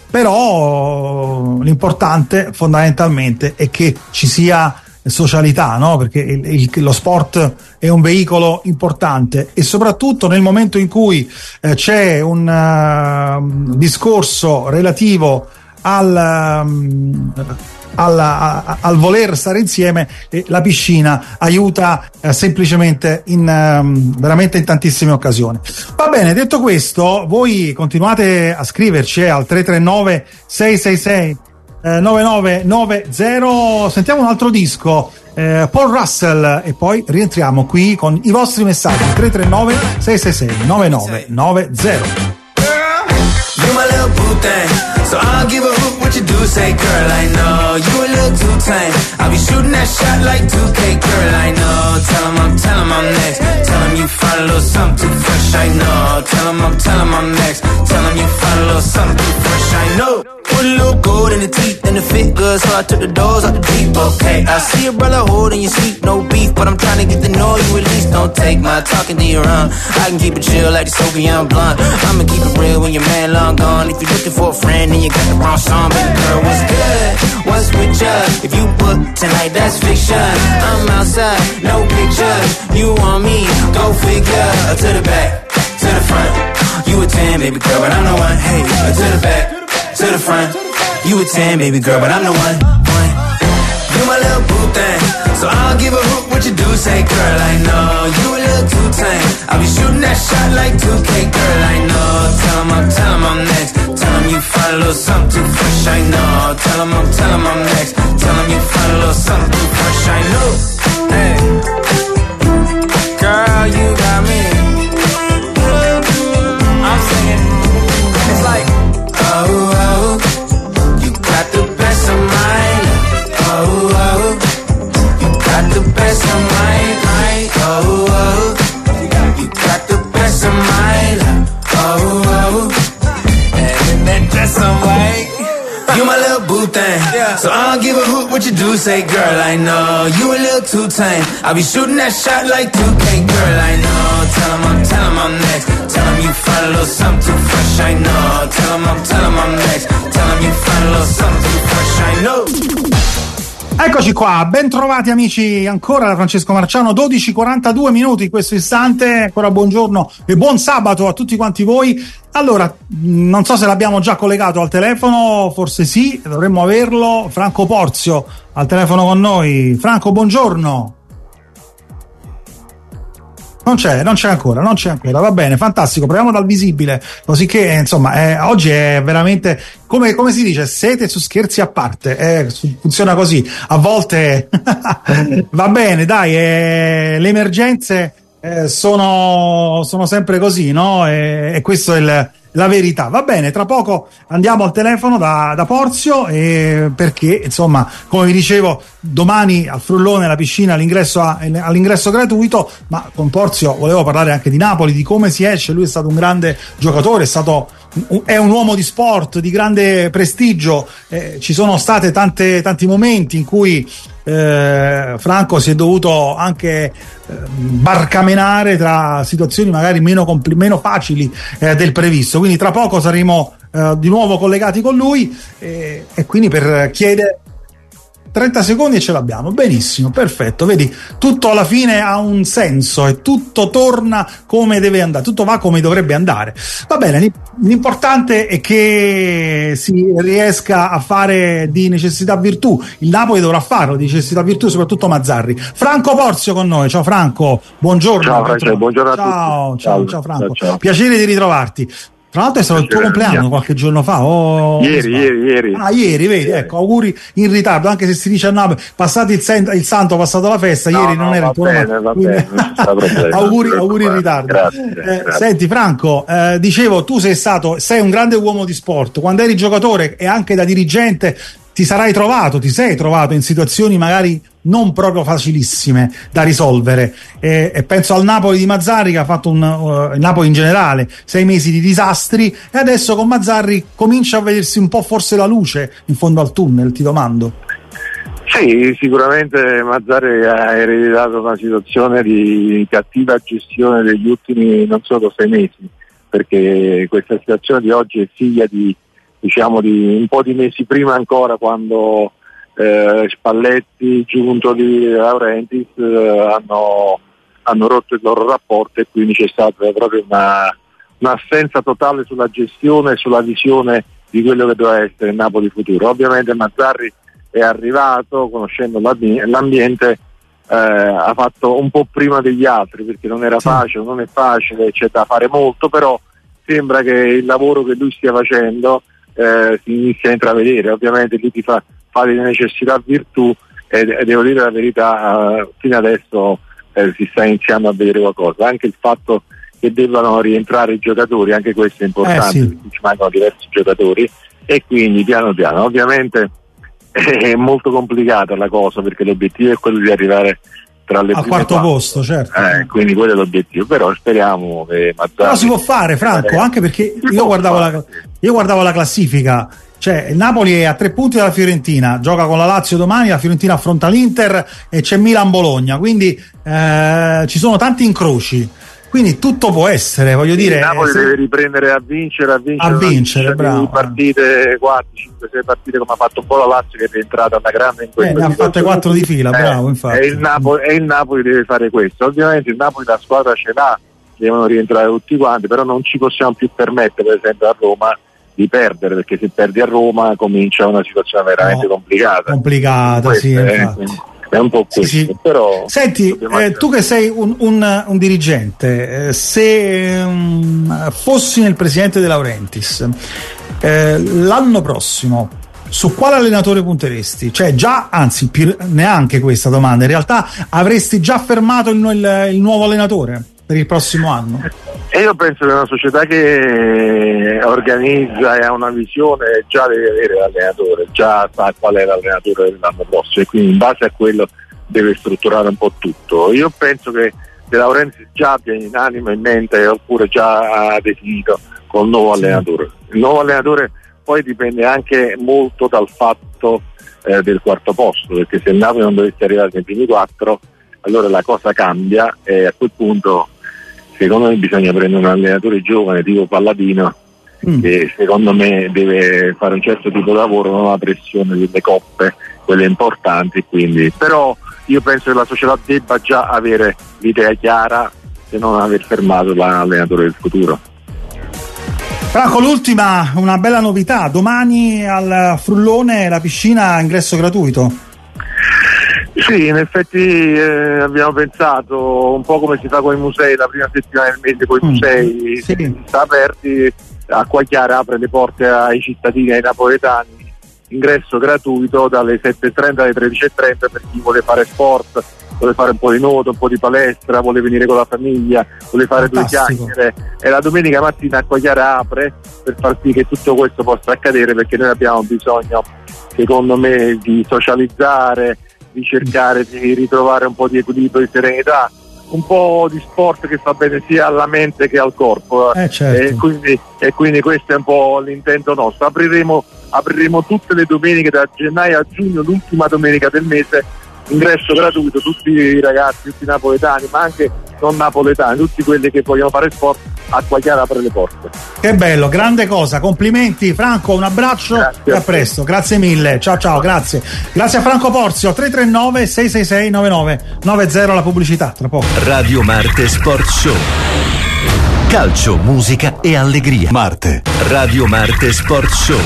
però l'importante fondamentalmente è che ci sia socialità, no? Perché il, il, lo sport è un veicolo importante e soprattutto nel momento in cui eh, c'è un uh, discorso relativo al um, Al, a, al voler stare insieme, eh, la piscina aiuta eh, semplicemente in um, veramente in tantissime occasioni. Va bene, detto questo, voi continuate a scriverci eh, al tre tre nove sei sei sei nove nove nove zero. Sentiamo un altro disco, eh, Paul Russell, e poi rientriamo qui con i vostri messaggi. Tre tre nove sei sei sei nove nove nove zero. You my little boo thing, so I'll give a hoot what you do. Say, girl, I know you a little too tame. I'll be shooting that shot like two K, girl, I know. Tell him I'm, tell him I'm next. Tell him you find a little something too fresh, I know. Tell him I'm, tell him I'm next. Tell him you find a little something too fresh, I know. Put a little gold in the teeth and the fit good, so I took the doors out the deep. Okay, I see a brother holding your seat, no beef, but I'm trying to get to know you at least. Don't take my talking to your own. I can keep it chill like the Soviet blonde. I'ma keep it real when your man long gone. If you're looking for a friend and you got the wrong song, baby girl, what's good? What's with ya? If you book tonight, that's fiction. I'm outside, no pictures. You want me? Go figure. To the back, to the front. You a ten, baby girl, but I'm the one. Hey, to the back, to the front. You a ten, baby girl, but I'm the one. one. You my little boo thing, so I'll give a hoot what you do. Say, girl, I know you a little too tame. I'll be shooting that shot like two K, girl, I know. Tell him I'm, tell him I'm next. Tell him you find a little something too fresh, I know. Tell him I'm, tell him I'm next. Tell him you find a little something too fresh, I know. Hey, girl, you got me. I'm singing. It's like, oh, oh, you got the best of mine. Oh, oh, you got the best of mine. Oh, oh, you got the best of mine. Oh, oh, and in that dress I'm white. You my little boo thing, yeah. So I don't give a hoot what you do. Say, girl, I know you a little too tame. I'll be shooting that shot like two K, girl, I know. Tell him I'm, tell him I'm next. Tell him you find a little something too fresh, I know. Tell him I'm, tell him I'm next. Tell him you find a little something too fresh, I know. Eccoci qua, ben trovati amici ancora da Francesco Marciano, dodici e quarantadue minuti in questo istante. Ancora buongiorno e buon sabato a tutti quanti voi. Allora, non so se l'abbiamo già collegato al telefono, forse sì, dovremmo averlo. Franco Porzio al telefono con noi. Franco, buongiorno. Non c'è, non c'è ancora, non c'è ancora, va bene, fantastico, proviamo dal visibile, così che insomma eh, oggi è veramente, come, come si dice, sete su scherzi a parte, eh, funziona così, a volte va bene, dai, eh, le emergenze eh, sono, sono sempre così, no? E, e questo è il... la verità. Va bene, tra poco andiamo al telefono da, da Porzio, eh, perché insomma, come vi dicevo, domani al Frullone la piscina all'ingresso, a, all'ingresso gratuito, ma con Porzio volevo parlare anche di Napoli, di come si esce. Lui è stato un grande giocatore, è stato è un uomo di sport di grande prestigio, eh, ci sono state tante tanti momenti in cui eh, Franco si è dovuto anche eh, barcamenare tra situazioni magari meno, compl- meno facili eh, del previsto, quindi tra poco saremo eh, di nuovo collegati con lui eh, e quindi per chiedere trenta secondi e ce l'abbiamo, benissimo, perfetto, vedi, tutto alla fine ha un senso e tutto torna come deve andare, tutto va come dovrebbe andare. Va bene, l'importante è che si riesca a fare di necessità virtù, il Napoli dovrà farlo di necessità virtù, soprattutto Mazzarri. Franco Porzio con noi, ciao Franco, buongiorno. Ciao Franco, buongiorno a ciao, tutti. Ciao, ciao, ciao Franco, ciao, ciao. Piacere di ritrovarti. Tra l'altro è stato il tuo compleanno qualche giorno fa. Oh, ieri, ieri, ieri. Ah, ieri, vedi, ieri. Ecco, auguri in ritardo, anche se si dice a Napoli, passati il, sen- il santo, passato la festa, no, ieri no, non era il tuo bene, va bene, auguri, auguri in ritardo. Grazie, eh, grazie. Senti Franco, eh, dicevo, tu sei stato, sei un grande uomo di sport, quando eri giocatore e anche da dirigente ti sarai trovato, ti sei trovato in situazioni magari non proprio facilissime da risolvere, e, e penso al Napoli di Mazzarri che ha fatto un uh, il Napoli in generale, sei mesi di disastri, e adesso con Mazzarri comincia a vedersi un po' forse la luce in fondo al tunnel, ti domando. Sì, sicuramente Mazzarri ha ereditato una situazione di cattiva gestione degli ultimi non solo sei mesi, perché questa situazione di oggi è figlia di diciamo di un po' di mesi prima ancora, quando eh, Spalletti, Giuntoli e Laurentiis eh, hanno, hanno rotto il loro rapporto, e quindi c'è stata proprio una, un'assenza totale sulla gestione e sulla visione di quello che doveva essere il Napoli futuro. Ovviamente Mazzarri è arrivato conoscendo l'ambiente, eh, ha fatto un po' prima degli altri, perché non era facile, non è facile, c'è da fare molto, però sembra che il lavoro che lui stia facendo eh, si inizia a intravedere. Ovviamente lui ti fa fare di necessità virtù, e, e devo dire la verità, eh, fino adesso eh, si sta iniziando a vedere qualcosa. Anche il fatto che debbano rientrare i giocatori, anche questo è importante, eh, sì. perché ci mancano diversi giocatori, e quindi piano piano, ovviamente è molto complicata la cosa, perché l'obiettivo è quello di arrivare tra le al prime quarto quattro. posto, certo. Eh, quindi quello è l'obiettivo, però speriamo che Mazzarri... Però si può fare, Franco, anche perché io guardavo, la, io guardavo la classifica, cioè il Napoli è a tre punti dalla Fiorentina, gioca con la Lazio domani, la Fiorentina affronta l'Inter e c'è Milan-Bologna, quindi eh, ci sono tanti incroci, quindi tutto può essere, voglio dire. Il Napoli se... deve riprendere a vincere, a vincere, a vincere, bravo. Partite, quattro, cinque, sei partite, come ha fatto un po' la Lazio, che è rientrata alla grande in questo. Eh, ne ha fatte quattro di fila, eh, bravo, infatti. E il, Napoli, e il Napoli deve fare questo. Ovviamente il Napoli la squadra ce l'ha, devono rientrare tutti quanti, però non ci possiamo più permettere, per esempio a Roma, di perdere, perché se perdi a Roma comincia una situazione veramente no, complicata. Complicata, questo, sì, eh, infatti. È un po' questo, sì, sì. Però senti, eh, tu che sei un, un, un dirigente, eh, se um, fossi nel presidente De Laurentiis, eh, l'anno prossimo su quale allenatore punteresti? Cioè già, anzi più, neanche questa domanda, in realtà avresti già fermato il, il, il nuovo allenatore per il prossimo anno? E io penso che una società che organizza e ha una visione già deve avere l'allenatore, già sa qual è l'allenatore dell'anno prossimo, e quindi in base a quello deve strutturare un po' tutto. Io penso che De Laurentiis già abbia in animo, in mente, oppure già ha definito col nuovo allenatore. Il nuovo allenatore poi dipende anche molto dal fatto eh, del quarto posto, perché se il Napoli non dovesse arrivare nei primi quattro, allora la cosa cambia, e a quel punto secondo me bisogna prendere un allenatore giovane tipo Palladino, mm. che secondo me deve fare un certo tipo di lavoro, non la pressione delle coppe, quelle importanti, quindi però io penso che la società debba già avere l'idea chiara, se non aver fermato l'allenatore del futuro. Franco, l'ultima, una bella novità: domani al Frullone la piscina a ingresso gratuito. Sì, in effetti eh, abbiamo pensato un po' come si fa con i musei, la prima settimana del mese con i mm, musei sì. sta aperti, Acqua Chiara apre le porte ai cittadini, ai napoletani, ingresso gratuito dalle sette e trenta alle tredici e trenta per chi vuole fare sport, vuole fare un po' di nuoto, un po' di palestra, vuole venire con la famiglia, vuole fare Fantastico. due chiacchiere, e la domenica mattina Acqua Chiara apre per far sì che tutto questo possa accadere, perché noi abbiamo bisogno, secondo me, di socializzare, di cercare di ritrovare un po' di equilibrio, di serenità, un po' di sport che fa bene sia alla mente che al corpo, eh, certo. e, quindi, e quindi questo è un po' l'intento nostro. Apriremo, apriremo tutte le domeniche da gennaio a giugno, l'ultima domenica del mese, ingresso gratuito, tutti i ragazzi, tutti i napoletani, ma anche non napoletani, tutti quelli che vogliono fare sport. Acqua Chiara apre le porte. Che bello, grande cosa, complimenti Franco, un abbraccio grazie. E a presto, grazie mille, ciao ciao, grazie. Grazie a Franco Porzio. Tre tre nove sei sei sei nove nove nove zero, la pubblicità tra poco. Radio Marte Sport Show. Calcio, musica e allegria. Marte. Radio Marte Sport Show.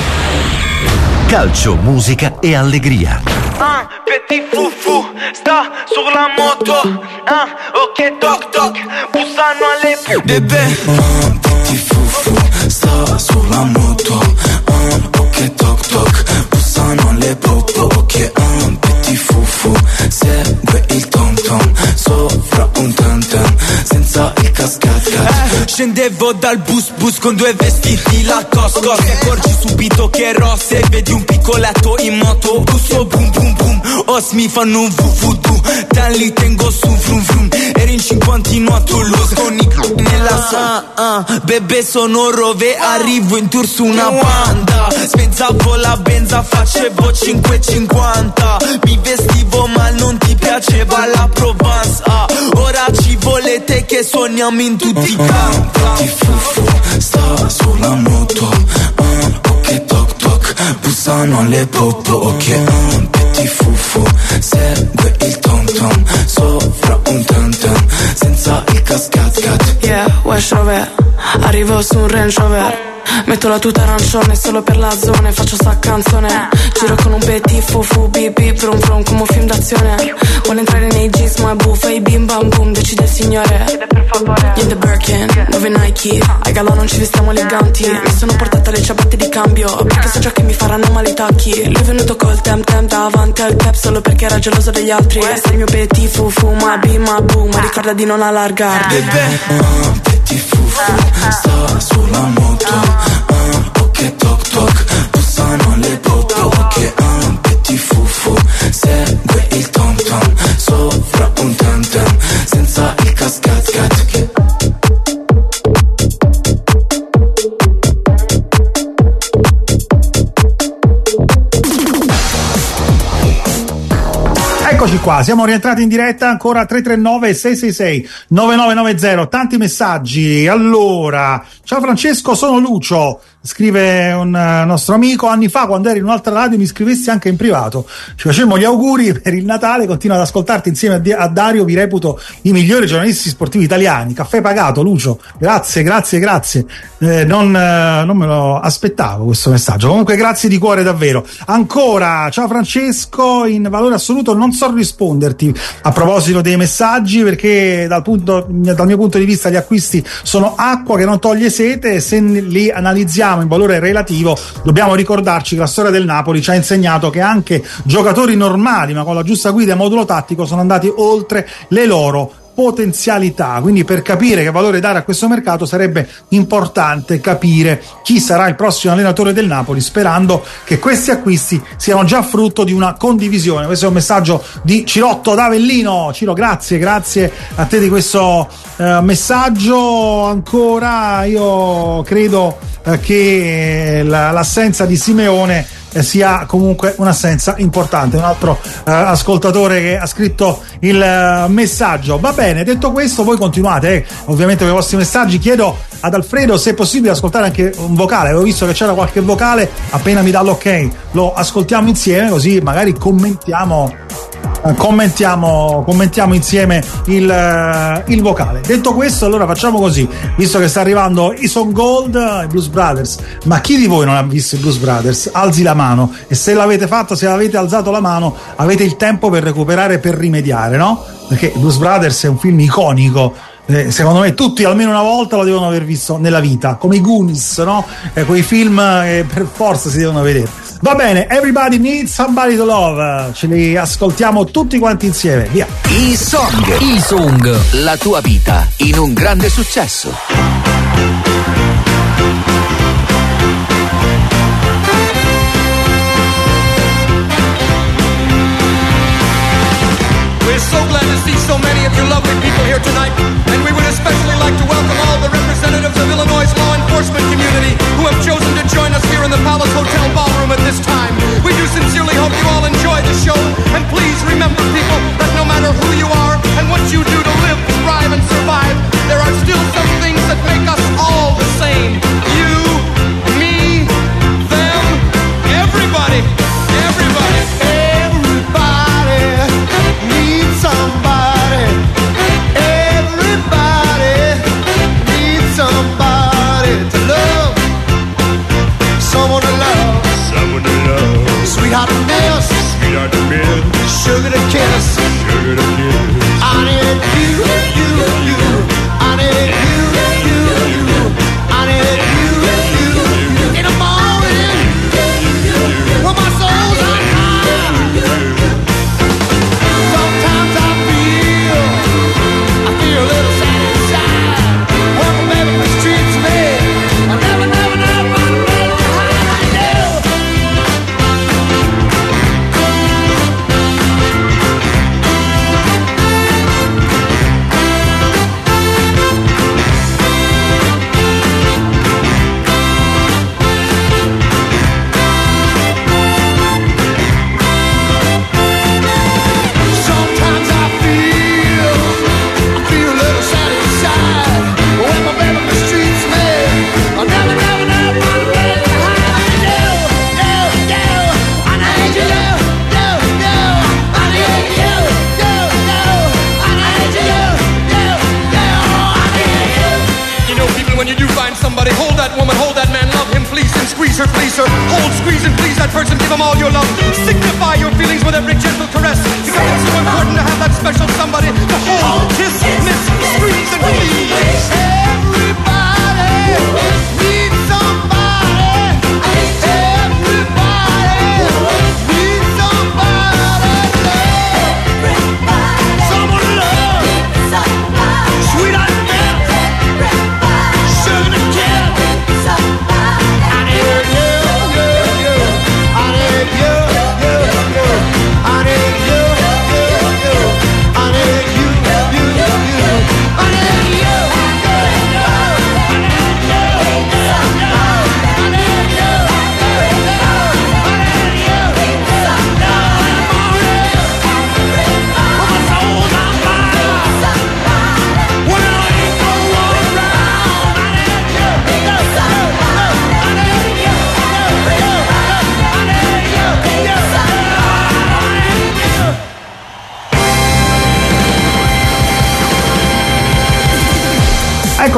Calcio, musica e allegria. Un petit foufou sta sulla moto, ah, ok toc toc, bussano alle bebè. Un petit foufou sta sulla moto, un ok toc toc, bussano le popo. Ok, un petit foufou segue il tom tom sopra un tam tam senza il cascata. Eh, scendevo dal bus bus con due vestiti la cosco, ti accorgi subito che ero se vedi un piccoletto in moto, busso boom boom boom, os mi fanno un vuvudu, dan li tengo su frum frum, eri in cinquantino a Toulouse con i c***i nella sa, ah, ah, bebè sono Rove, arrivo in tour su una banda, spenzavo la benza, facevo cinque e cinquanta, mi vestivo ma non ti piaceva la Provence, ah, ora ci volete che suoniamo in tutti i campi. Ti fufu sta sulla moto, ah, ok toc bussano alle popo che un petit fufu segue il tom tom sopra un tam tam senza il cascat cat. Yeah, West Rover, arrivo su un Range Rover. Metto la tuta arancione solo per la zona e faccio sta canzone. Giro con un petit fufu, bip bip, brum brum come un film d'azione. Vuole entrare nei jeans ma è buffa, i bim bam boom, decide il signore. Chiede per favore. In the Birkin, dove Nike, ai galà non ci vestiamo eleganti. Mi sono portata le ciabatte di cambio, perché so già che mi faranno male i tacchi. Lui è venuto col tem tem davanti al cap solo perché era geloso degli altri. Sei il mio petit fufu, ma bim ma boom, ma ricorda di non allargarti. Un petit fufu sta sulla moto. Uh, ok toc toc, bussano le popo che un petit fufu segue il tom tom sopra un tam tam senza il cascat cat che... Eccoci qua, siamo rientrati in diretta ancora tre tre nove sei sei sei nove nove nove zero, tanti messaggi. Allora, ciao Francesco, sono Lucio, scrive un nostro amico, anni fa quando eri in un'altra radio mi scrivessi anche in privato, ci facemmo gli auguri per il Natale, continuo ad ascoltarti insieme a Dario, vi reputo i migliori giornalisti sportivi italiani. Caffè pagato Lucio, grazie grazie grazie, eh, non, eh, non me lo aspettavo questo messaggio, comunque grazie di cuore davvero. Ancora, ciao Francesco, in valore assoluto non so risponderti a proposito dei messaggi perché dal, punto, dal mio punto di vista gli acquisti sono acqua che non toglie sete e se li analizziamo in valore relativo dobbiamo ricordarci che la storia del Napoli ci ha insegnato che anche giocatori normali ma con la giusta guida e modulo tattico sono andati oltre le loro potenzialità, quindi per capire che valore dare a questo mercato sarebbe importante capire chi sarà il prossimo allenatore del Napoli, sperando che questi acquisti siano già frutto di una condivisione. Questo è un messaggio di Cirotto d'Avellino. Ciro, grazie, grazie a te di questo eh, messaggio. Ancora io credo eh, che la, l'assenza di Simeone sia comunque un'assenza importante. Un altro uh, ascoltatore che ha scritto il uh, messaggio. Va bene, detto questo voi continuate eh, ovviamente con i vostri messaggi. Chiedo ad Alfredo se è possibile ascoltare anche un vocale, avevo visto che c'era qualche vocale, appena mi dà l'ok lo ascoltiamo insieme così magari commentiamo uh, commentiamo commentiamo insieme il, uh, il vocale. Detto questo, allora facciamo così, visto che sta arrivando Ison Gold, i Blues Brothers, ma chi di voi non ha visto i Blues Brothers? Alzi la mano, e se l'avete fatto, se avete alzato la mano, avete il tempo per recuperare, per rimediare, no? Perché Blues Brothers è un film iconico, eh, secondo me tutti almeno una volta lo devono aver visto nella vita, come i Goonies, no? Eh, quei film che per forza si devono vedere. Va bene, Everybody Needs Somebody to Love, ce li ascoltiamo tutti quanti insieme, via. I Song, I Song, la tua vita in un grande successo. So glad to see so many of you lovely people here tonight, and we would especially like to welcome all the representatives of Illinois' law enforcement community who have chosen to join us here in the Palace Hotel ballroom at this time. We do sincerely hope you all enjoy the show, and please remember, people, that no matter who you are and what you do to live, thrive, and survive, there are still some things that make us all the same. You, me, them, everybody, everybody, everybody needs somebody. Everybody needs somebody to love. Someone to love. Someone to love. Sweetheart, never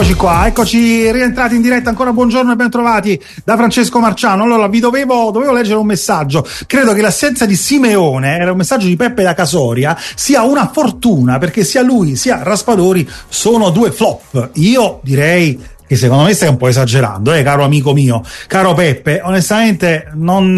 Eccoci qua, eccoci rientrati in diretta, ancora buongiorno e ben trovati da Francesco Marciano. Allora vi dovevo, dovevo leggere un messaggio, credo che l'assenza di Simeone, era un messaggio di Peppe da Casoria, sia una fortuna perché sia lui sia Raspadori sono due flop. Io direi che secondo me stai un po' esagerando, eh, caro amico mio, caro Peppe, onestamente non,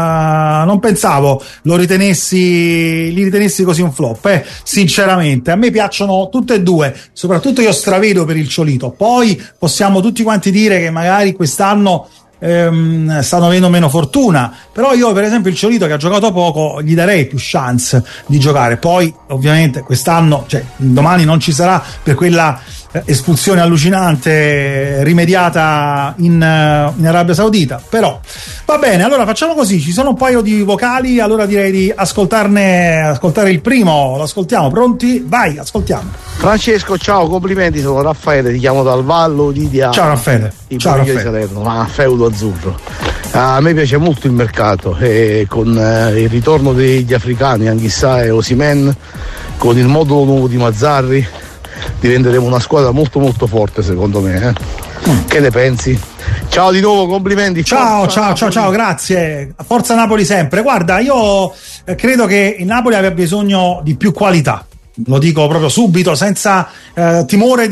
uh, non pensavo lo ritenessi, li ritenessi così un flop, eh, sinceramente. A me piacciono tutte e due, soprattutto io stravedo per il Ciolito, poi possiamo tutti quanti dire che magari quest'anno ehm, stanno avendo meno fortuna, però io per esempio il Ciolito che ha giocato poco gli darei più chance di giocare, poi ovviamente quest'anno, cioè domani non ci sarà per quella espulsione allucinante rimediata in, in Arabia Saudita, però va bene. Allora facciamo così, ci sono un paio di vocali, allora direi di ascoltarne ascoltare il primo, lo ascoltiamo. Pronti? Vai, ascoltiamo. Francesco, ciao, complimenti, sono Raffaele, ti chiamo dal Vallo di Dia. Ciao Raffaele. Ciao Raffaele. Di Salerno, ma feudo azzurro. A me piace molto il mercato e con eh, il ritorno degli africani, Anghissà e Osimhen, con il modulo nuovo di Mazzarri diventeremo una squadra molto molto forte, secondo me, eh? mm. Che ne pensi? Ciao di nuovo, complimenti. Ciao, Forza ciao, Napoli. ciao, ciao, grazie. Forza Napoli sempre. Guarda, io eh, credo che il Napoli abbia bisogno di più qualità. Lo dico proprio subito, senza eh, timore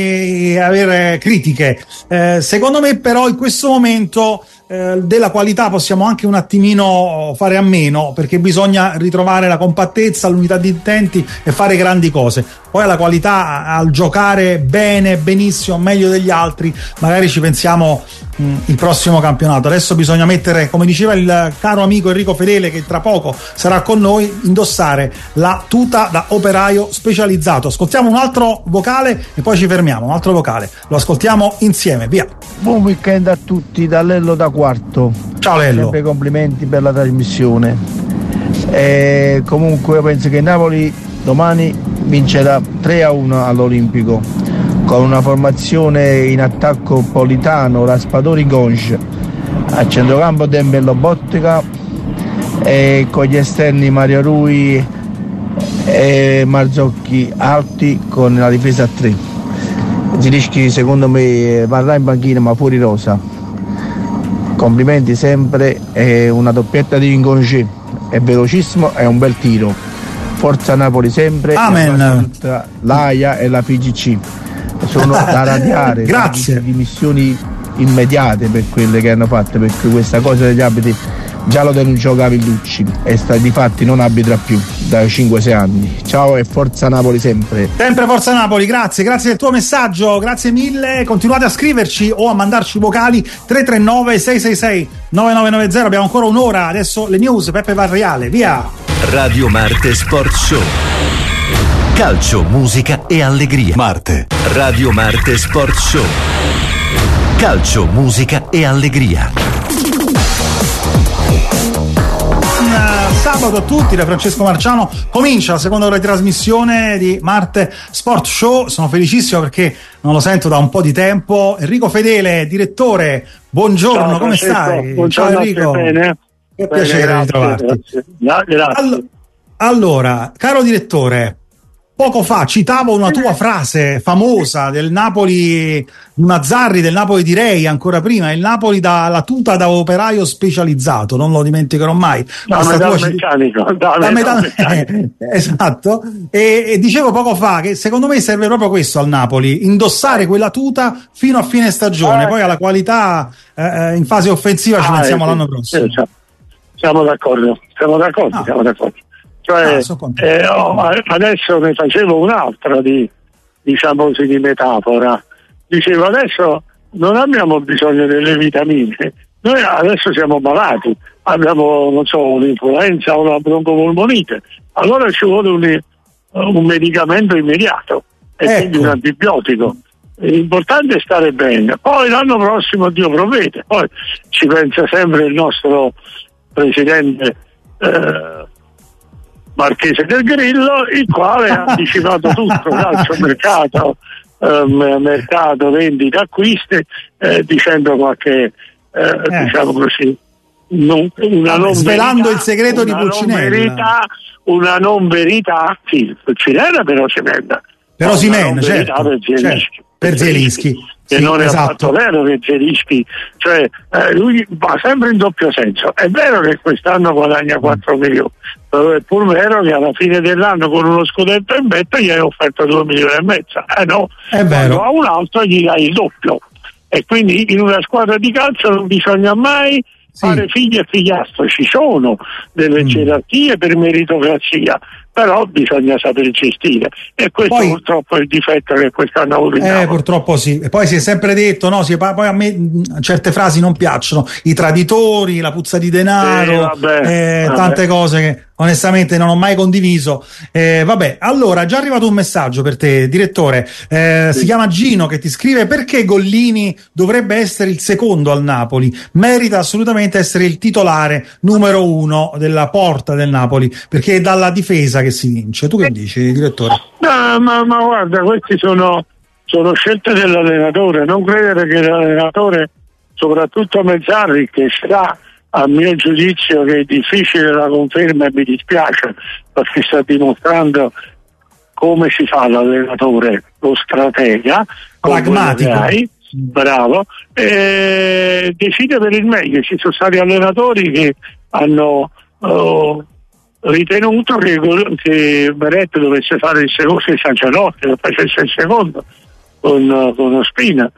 di avere critiche. Eh, secondo me, però, in questo momento eh, della qualità possiamo anche un attimino fare a meno, perché bisogna ritrovare la compattezza, l'unità di intenti e fare grandi cose. Poi la qualità al giocare bene, benissimo, meglio degli altri, magari ci pensiamo mh, il prossimo campionato. Adesso bisogna mettere, come diceva il caro amico Enrico Fedele, che tra poco sarà con noi, indossare la tuta da operaio specializzato. Ascoltiamo un altro vocale e poi ci fermiamo. Un altro vocale, lo ascoltiamo insieme, via. Buon weekend a tutti da Lello da Quarto. Ciao Lello. Sempre complimenti per la trasmissione. E comunque penso che Napoli domani vincerà tre a uno all'Olimpico con una formazione in attacco Politano, Raspadori, Gonge, a centrocampo Dembello, Bottega e con gli esterni Mario Rui e Marzocchi alti con la difesa a tre. Zilischi secondo me varrà in panchina ma fuori rosa. Complimenti sempre, è una doppietta di Ingonge, è velocissimo, è un bel tiro. Forza Napoli sempre. Amen. L'A I A e la P G C sono da radiare. Grazie. Dimissioni immediate per quelle che hanno fatto, perché questa cosa degli arbitri già lo denunciò Cavillucci e sta di fatti non arbitra più da cinque sei anni. Ciao e forza Napoli sempre. Sempre forza Napoli, grazie, grazie del tuo messaggio, grazie mille. Continuate a scriverci o a mandarci vocali tre tre nove sei sei sei nove nove nove zero. Abbiamo ancora un'ora, adesso le news, Peppe Varriale, via. Radio Marte Sport Show. Calcio, musica e allegria. Marte. Radio Marte Sport Show. Calcio, musica e allegria. Sabato a tutti da Francesco Marciano comincia la seconda ora di trasmissione di Marte Sport Show. Sono felicissimo perché non lo sento da un po' di tempo. Enrico Fedele, direttore, buongiorno. Ciao, come Francesco. stai? Buongiorno. Ciao Enrico, Bene. che Bene, piacere grazie, ritrovarti. Grazie. No, grazie. All- allora, caro direttore, poco fa citavo una tua frase famosa del Napoli di Mazzarri, del Napoli di Rei, ancora prima, il Napoli da la tuta da operaio specializzato, non lo dimenticherò mai. Da metalmeccanico, da da metal- metalmeccanico. Esatto, e, e dicevo poco fa che secondo me serve proprio questo al Napoli, indossare quella tuta fino a fine stagione, ah, poi alla qualità eh, in fase offensiva ci ah, pensiamo eh, l'anno sì, prossimo. sì, siamo d'accordo, siamo d'accordo, Ah. siamo d'accordo. Cioè, Ah, so eh, oh, adesso ne facevo un'altra di, diciamo così, di metafora. Dicevo, adesso non abbiamo bisogno delle vitamine, noi adesso siamo malati, abbiamo, non so, un'influenza o una broncopolmonite, allora ci vuole un, un medicamento immediato e Ecco. quindi un antibiotico. L'importante è stare bene, poi l'anno prossimo Dio provvede, poi ci pensa sempre il nostro presidente eh, Marchese del Grillo, il quale ha anticipato tutto, calcio, mercato, eh, mercato, vendita, acquisti, eh, dicendo qualche, eh, Eh. diciamo così, non, una non Svelando verità, il segreto di una non Pulcinella. verità, una non verità, sì, Pulcinella però c'è merda, Per Osimhen, certo, per Zielinski, certo, per Zielinski. Che Sì, non è esatto. affatto vero che Zielinski, cioè eh, lui va sempre in doppio senso. È vero che quest'anno guadagna quattro milioni, però è pur vero che alla fine dell'anno con uno scudetto in vetta gli hai offerto due milioni e mezzo. Eh no, è vero. Quando a un altro gli dai il doppio. E quindi in una squadra di calcio non bisogna mai sì. fare figli e figliastro, ci sono delle mm. gerarchie per meritocrazia, però bisogna saper gestire, e questo poi, purtroppo è il difetto che quest'anno ha avuto. Eh, purtroppo sì. E poi si è sempre detto, no, si, poi a me mh, certe frasi non piacciono, i traditori, la puzza di denaro, eh, vabbè, eh, vabbè. tante cose che onestamente non ho mai condiviso. Eh, vabbè, allora, è già arrivato un messaggio per te, direttore. Eh, sì. Si chiama Gino, che ti scrive: perché Gollini dovrebbe essere il secondo al Napoli? Merita assolutamente essere il titolare numero uno della porta del Napoli, perché è dalla difesa che si vince. Tu che dici, direttore? No, ma, ma guarda, queste sono, sono scelte dell'allenatore. Non credere che l'allenatore, soprattutto Mezzarri, che sta, a mio giudizio, che è difficile la conferma, e mi dispiace perché sta dimostrando come si fa l'allenatore, lo stratega pragmatico, hai, bravo, e decide per il meglio. Ci sono stati allenatori che hanno oh, ritenuto che, che Beretti dovesse fare il secondo, se Sancelotti lo facesse il secondo con, con Ospina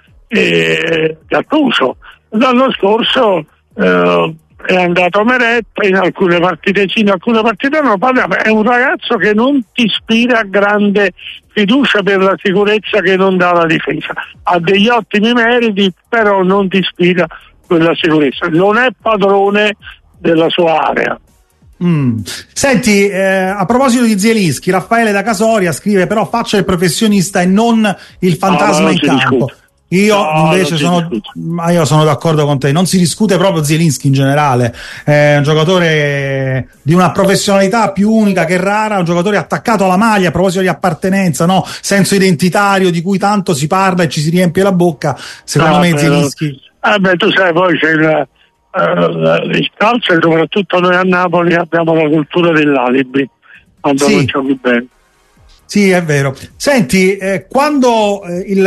e Gattuso. L'anno scorso eh, è andato Meretta in alcune partite sì, in alcune partite no, è un ragazzo che non ti ispira grande fiducia per la sicurezza che non dà la difesa, ha degli ottimi meriti, però non ti ispira quella sicurezza, non è padrone della sua area. Mm. Senti, eh, a proposito di Zielinski, Raffaele da Casoria scrive: però faccia il professionista e non il fantasma no, in campo. Discute. Io no, invece sono, ma io sono d'accordo con te, non si discute proprio Zielinski in generale, è un giocatore di una professionalità più unica che rara, un giocatore attaccato alla maglia, a proposito di appartenenza, no? Senso identitario di cui tanto si parla e ci si riempie la bocca, secondo no, me però, Zielinski. Eh beh, tu sai, poi c'è il, uh, il calcio, e soprattutto noi a Napoli abbiamo la cultura dell'alibi quando sì. non giochi bene. Sì, è vero. Senti, eh, quando eh, il,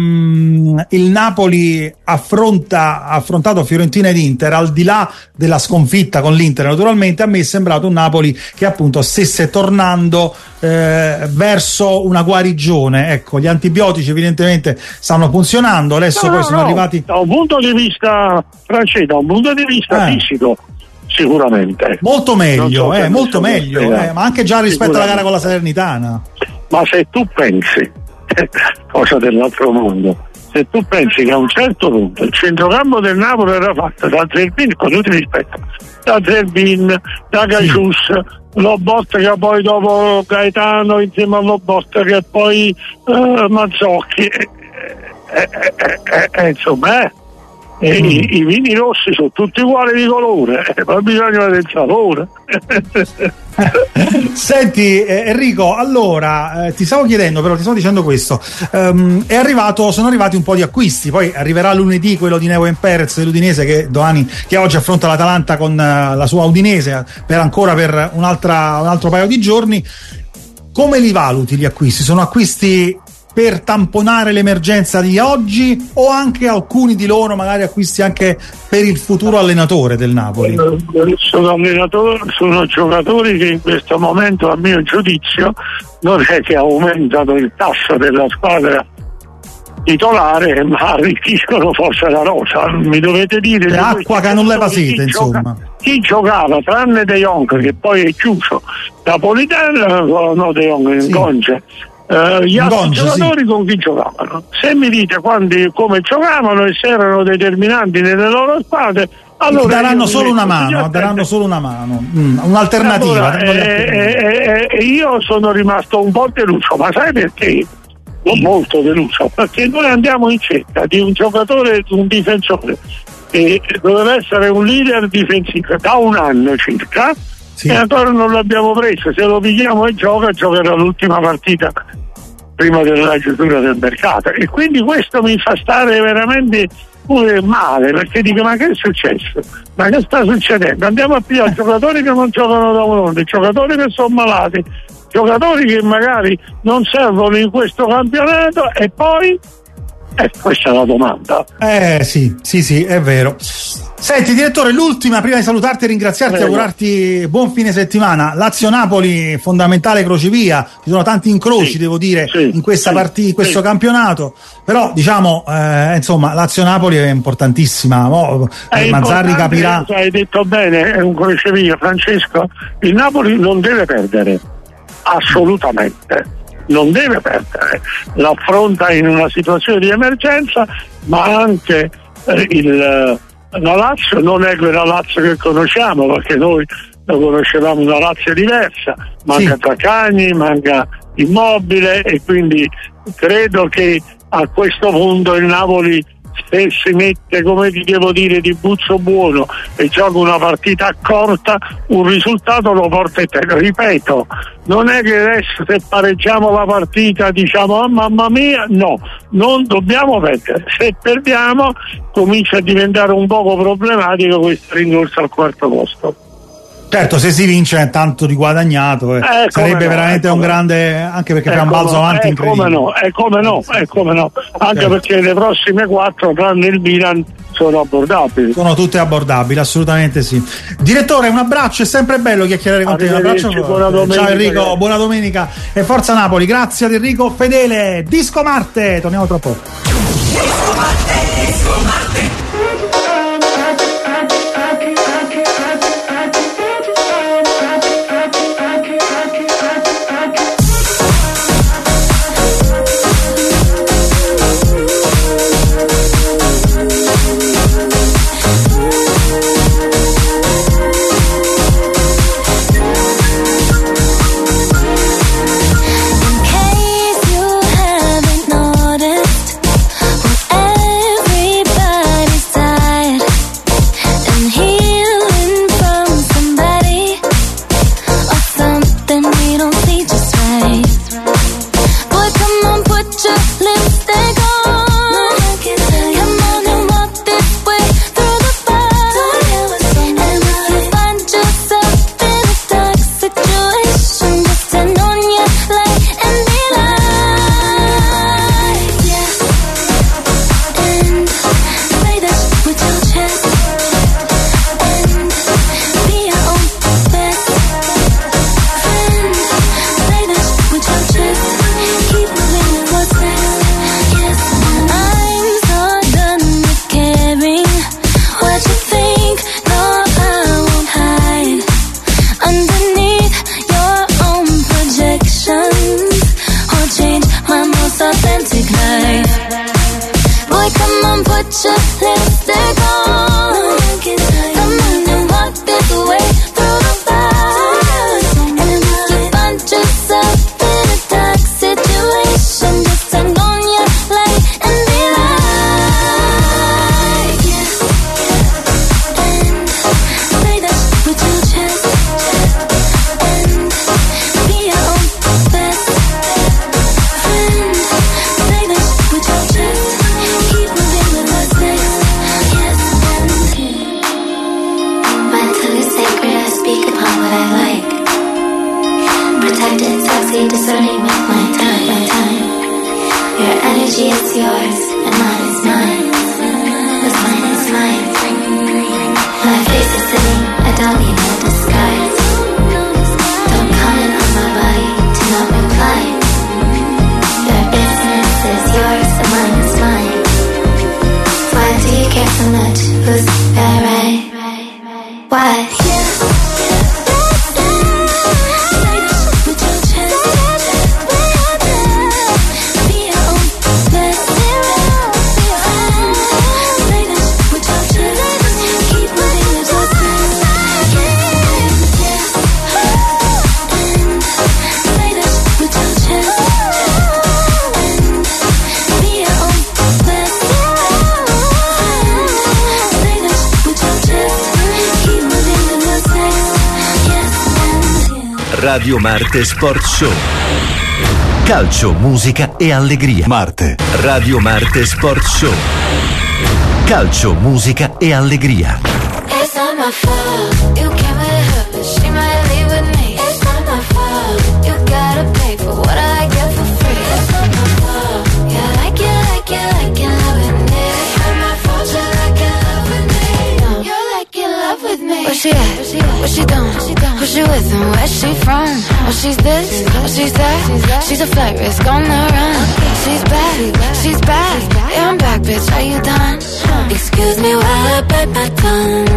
um, il Napoli affronta ha affrontato Fiorentina ed Inter, al di là della sconfitta con l'Inter, naturalmente, a me è sembrato un Napoli che appunto stesse tornando eh, verso una guarigione. Ecco, gli antibiotici evidentemente stanno funzionando, adesso no, poi no, sono no. arrivati. Da un punto di vista francese, da un punto di vista eh. fisico, sicuramente. Molto meglio, so eh, molto meglio, eh, ma anche già rispetto alla gara con la Salernitana. Ma se tu pensi, cosa dell'altro mondo, se tu pensi che a un certo punto il centrocampo del Napoli era fatto da Zerbin, con tutto il rispetto, da Zerbin, da Gacius, sì. Lobotka, che poi dopo Gaetano insieme a Lobotka, che poi uh, Mazzocchi, eh, eh, eh, eh, insomma, eh. E mm. i, i vini rossi sono tutti uguali di colore, eh, ma bisogna del sapore. Senti eh, Enrico, allora eh, ti stavo chiedendo, però ti stavo dicendo questo, um, è arrivato, sono arrivati un po' di acquisti, poi arriverà lunedì quello di Neuen Perez dell'Udinese, che domani, che oggi affronta l'Atalanta con uh, la sua Udinese per ancora per un'altra, un altro paio di giorni. Come li valuti gli acquisti? Sono acquisti per tamponare l'emergenza di oggi, o anche alcuni di loro magari acquisti anche per il futuro allenatore del Napoli? Sono allenatori, sono giocatori che in questo momento, a mio giudizio, non è che aumentano il tasso della squadra titolare, ma arricchiscono forse la rosa. Mi dovete dire, è acqua che non leva sete, insomma. Gioca, chi giocava tranne De Jong, che poi è chiuso, Napolitano, no, De Jong, sì. Gonce, Uh, gli altri Goncio, giocatori sì. con chi giocavano. Se mi dite quanti, come giocavano e se erano determinanti nelle loro squadre, allora daranno solo una mano, daranno solo una mano, mm, un'alternativa. Allora, eh, eh, io sono rimasto un po' deluso, ma sai perché? Non molto deluso, perché noi andiamo in cerca di un giocatore, un difensore che doveva essere un leader difensivo da un anno circa. Sì. E ancora non l'abbiamo preso. Se lo pigliamo e gioca, giocherà l'ultima partita prima della chiusura del mercato, e quindi questo mi fa stare veramente pure male, perché dico ma che è successo? Ma che sta succedendo? Andiamo a pigliare giocatori che non giocano da un anno, giocatori che sono malati, giocatori che magari non servono in questo campionato e poi eh, questa è la domanda. Eh sì, sì, sì, è vero. Senti direttore, l'ultima prima di salutarti e ringraziarti e augurarti buon fine settimana. Lazio-Napoli, fondamentale crocevia, ci sono tanti incroci sì, devo dire sì, in questa sì, partita, in questo sì. campionato, però diciamo eh, insomma Lazio-Napoli è importantissima. Oh, eh, Mazzarri capirà. Hai detto bene, è un crocevia Francesco, il Napoli non deve perdere, assolutamente non deve perdere, l'affronta in una situazione di emergenza, ma anche eh, il la Lazio non è quella Lazio che conosciamo, perché noi lo conoscevamo una Lazio diversa, manca sì. Zaccagni, manca Immobile, e quindi credo che a questo punto il Napoli, se si mette, come ti devo dire, di buzzo buono e gioca una partita corta, un risultato lo porta in terra. Ripeto, non è che adesso se pareggiamo la partita diciamo oh, mamma mia, no, non dobbiamo perdere. Se perdiamo comincia a diventare un poco problematico questo rincorso al quarto posto. Certo, se si vince è tanto di guadagnato, eh. Eh, sarebbe no, veramente un grande, anche perché fa un balzo no, avanti eh, incredibile. Come no, è come no, è come no, anche certo. Perché le prossime quattro, tranne il Milan, sono abbordabili. Sono tutte abbordabili, assolutamente sì. Direttore, un abbraccio, è sempre bello chiacchierare con te. Un abbraccio. Buona domenica, ciao Enrico, grazie. Buona domenica e forza Napoli. Grazie ad Enrico Fedele. Disco Marte, torniamo tra poco. Disco Marte, Disco Marte. Radio Marte Sport Show. Calcio, musica e allegria. Marte. Radio Marte Sport Show. Calcio, musica e allegria. It's not my fault. You came with her, but she might leave with me. It's not my fault. You gotta pay for what I get for free. It's not my fault. Yeah, like it, like it, like it, love with me. It's not my fault. You like it, love with me. No, you're like in love with me. Where she at? What she doing? Who she with and where she from? Oh, she's this, oh, she's that. She's a flight risk on the run. She's back, she's back. Yeah, I'm back, bitch. Are you done? Excuse me while I bite my tongue.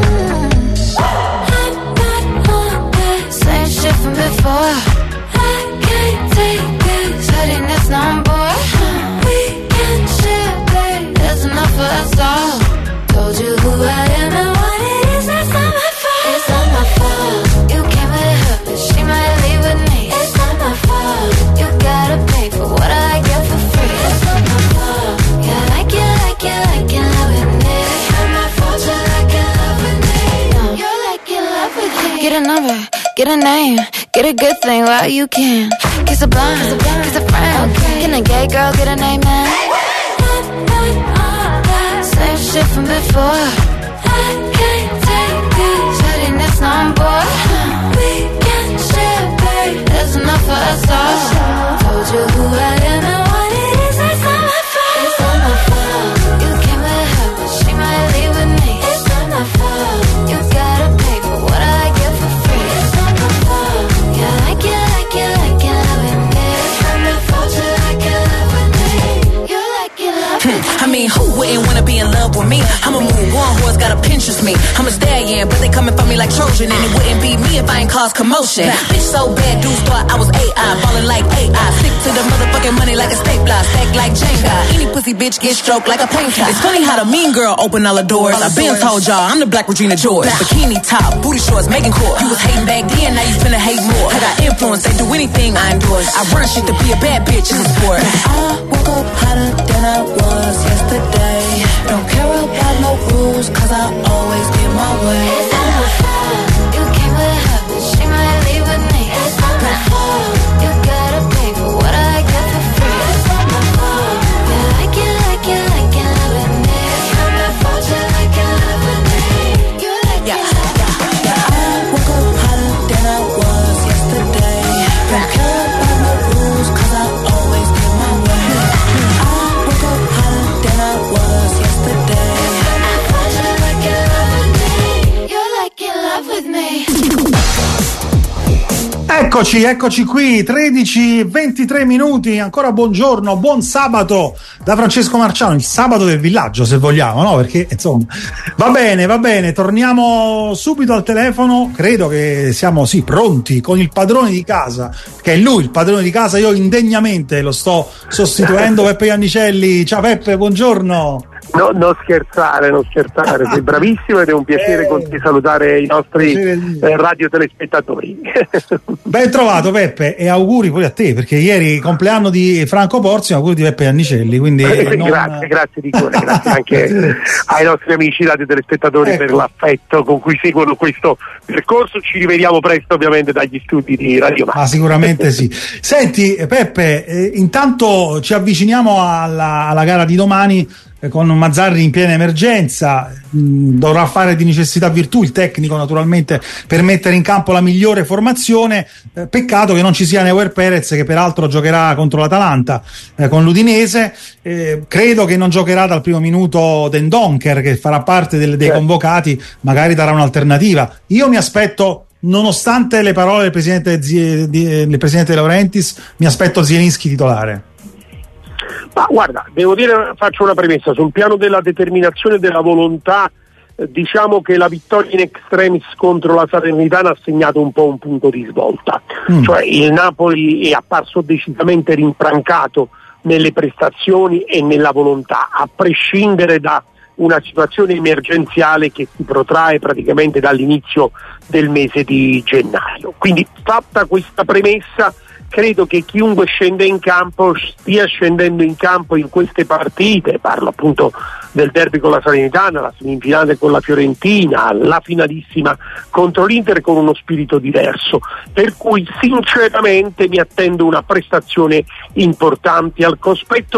I'm not on that same shit from before. I can't take this headiness no more. We can share, babe. There's enough for us all. Told you who I am and what it is. That's not my fault. It's not my fault. You came with her, but she might leave with me. It's not my fault. You gotta pay for what I get for free. It's not my fault. Yeah, like it, like it, like it, love with me. It's not my fault. You like it, love with me. No, you're like in love with me. Get a number, get a name, get a good thing while you can. Kiss a blind, kiss a friend. Can a gay girl get a name, man? Same shit from before. I can't take this headiness no more. We can share, babe. There's enough for us all. Told you who I am and what it is. That's not my fault. It's not my fault. You came with her, but she might leave with me. It's not my fault. You gotta pay for what I get for free. It's not my fault. Yeah, like it, like it, like it, love with me. It's not my fault. You like it, love with me. You like it, love with me. I mean, who wouldn't wanna be in love with me? I'm a move on, horse gotta Pinterest me. I'm a stallion, but they coming for me like Trojan. And it wouldn't be me if I ain't cause commotion. Bitch so bad, dudes thought I was A I, ballin' like A I. Stick to the motherfucking money like a stapler, stack like Jenga. Any pussy bitch get stroked like a painter. It's funny how the mean girl open all the doors. I been told y'all I'm the Black Regina George. Bikini top, booty shorts, making court. You was hating back then, now you finna hate more. I got influence, they do anything I endorse. I run shit to be a bad bitch in the sport. I woke up hotter than I was yesterday. Don't care about no rules, cause I always get my way. It's not my fault. You came with her, but she might leave with me. It's not my fault. You gotta pay for what I get for free. It's not my fault. Yeah, like it, like it, like it, love with me. It's not my fault. You like it, love with me. You like Yeah, it, love with me. yeah, yeah. I woke up hotter than I was yesterday. Don't care about no rules, cause I always get my way. I woke up hotter than I was yesterday. Eccoci, eccoci qui, tredici e ventitré minuti, ancora buongiorno, buon sabato da Francesco Marciano, il sabato del villaggio se vogliamo, no? Perché insomma, va bene, va bene, torniamo subito al telefono, credo che siamo sì pronti con il padrone di casa, che è lui il padrone di casa, io indegnamente lo sto sostituendo, Peppe Iannicelli. Ciao Peppe, buongiorno. No, non scherzare, non scherzare, sei bravissimo ed è un piacere con te salutare i nostri eh, radiotelespettatori. Ben trovato Peppe e auguri pure a te, perché ieri compleanno di Franco Porzio, auguri di Peppe Iannicelli, quindi eh, non... grazie, grazie di cuore, grazie anche ai nostri amici radiotelespettatori ecco. per l'affetto con cui seguono questo percorso. Ci rivediamo presto ovviamente dagli studi di Radio Marca. Ah, sicuramente sì. Senti Peppe, eh, intanto ci avviciniamo alla, alla gara di domani con Mazzarri in piena emergenza, mh, dovrà fare di necessità virtù il tecnico naturalmente per mettere in campo la migliore formazione, eh, peccato che non ci sia Neuer Perez, che peraltro giocherà contro l'Atalanta eh, con l'Udinese, eh, credo che non giocherà dal primo minuto Dendoncker, che farà parte del, dei convocati, magari darà un'alternativa. Io mi aspetto, nonostante le parole del presidente, Zie, di, del presidente De Laurentiis, mi aspetto Zielinski titolare. Ma guarda, devo dire, faccio una premessa, sul piano della determinazione e della volontà, eh, diciamo che la vittoria in extremis contro la Salernitana ha segnato un po' un punto di svolta, mm. cioè il Napoli è apparso decisamente rinfrancato nelle prestazioni e nella volontà, a prescindere da una situazione emergenziale che si protrae praticamente dall'inizio del mese di gennaio. Quindi, fatta questa premessa, credo che chiunque scende in campo stia scendendo in campo in queste partite, parlo appunto del derby con la Salernitana, la semifinale con la Fiorentina, la finalissima contro l'Inter, con uno spirito diverso, per cui sinceramente mi attendo una prestazione importante al cospetto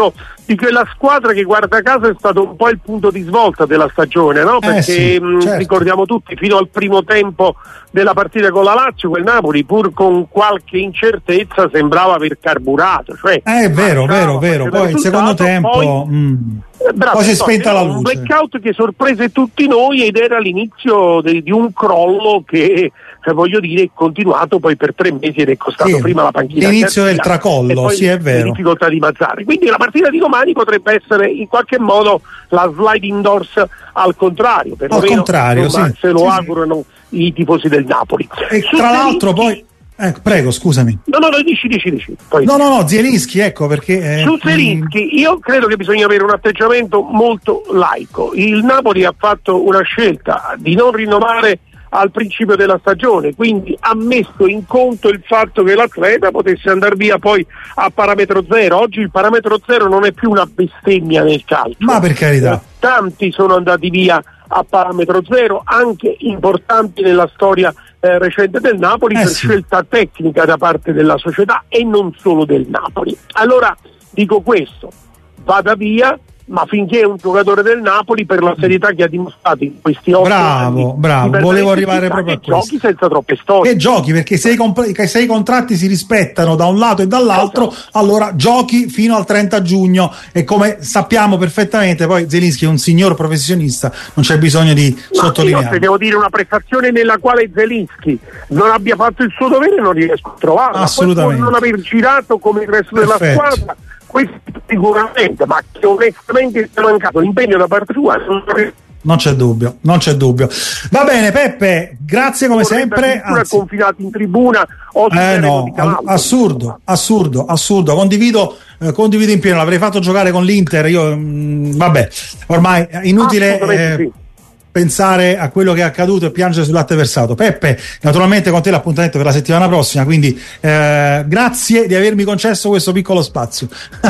di quella squadra che guarda caso è stato un po' il punto di svolta della stagione, no? Perché eh sì, mh, certo. ricordiamo tutti, fino al primo tempo della partita con la Lazio, quel Napoli pur con qualche incertezza sembrava aver carburato, cioè eh, è vero, vero, vero, poi il secondo tempo poi, mm, bravo, poi si è no, spenta la un luce. blackout che sorprese tutti noi ed era l'inizio de, di un crollo che eh, voglio dire è continuato poi per tre mesi ed è costato Sì, prima la panchina l'inizio del Garcia, tracollo, e poi sì, è vero. le difficoltà di Mazzarri. Quindi la partita di domani potrebbe essere in qualche modo la sliding doors al contrario, per Al contrario, insomma, sì. se lo Sì, augurano sì. i tifosi del Napoli. E Su tra l'altro Zelinski- poi eh, prego, scusami. No, no, no, dici, dici, dici. Poi No, no, no, Zielinski, ecco perché eh, su Zelinski io credo che bisogna avere un atteggiamento molto laico. Il Napoli ha fatto una scelta di non rinnovare al principio della stagione, quindi ha messo in conto il fatto che l'atleta potesse andare via poi a parametro zero. Oggi il parametro zero non è più una bestemmia nel calcio, ma per carità, tanti sono andati via a parametro zero, anche importanti nella storia eh, recente del Napoli, eh per sì. scelta tecnica da parte della società e non solo del Napoli. Allora dico questo, vada via, ma finché è un giocatore del Napoli, per la serietà che ha dimostrato in questi otto anni, bravo, bravo, volevo arrivare proprio a questo. Giochi senza troppe storie. E giochi, perché se i, comp- se i contratti si rispettano da un lato e dall'altro, esatto. allora giochi fino al trenta giugno, e come sappiamo perfettamente poi Zelinski è un signor professionista, non c'è bisogno di ma sottolineare. Io se devo dire una prestazione nella quale Zelinski non abbia fatto il suo dovere non riesco a trovarla. Assolutamente. Poi può non aver girato come il resto Perfetto. della squadra, questo sicuramente, ma che onestamente è mancato l'impegno da parte sua. Non c'è dubbio, non c'è dubbio. Va bene, Peppe, grazie come sempre. Anzi, confinato in tribuna o eh no, assurdo, assurdo, assurdo. Condivido, eh, condivido in pieno. L'avrei fatto giocare con l'Inter. Io, mh, vabbè, ormai è inutile. Eh, sì. pensare a quello che è accaduto e piangere sul latte versato. Peppe, naturalmente con te l'appuntamento per la settimana prossima, quindi eh, grazie di avermi concesso questo piccolo spazio.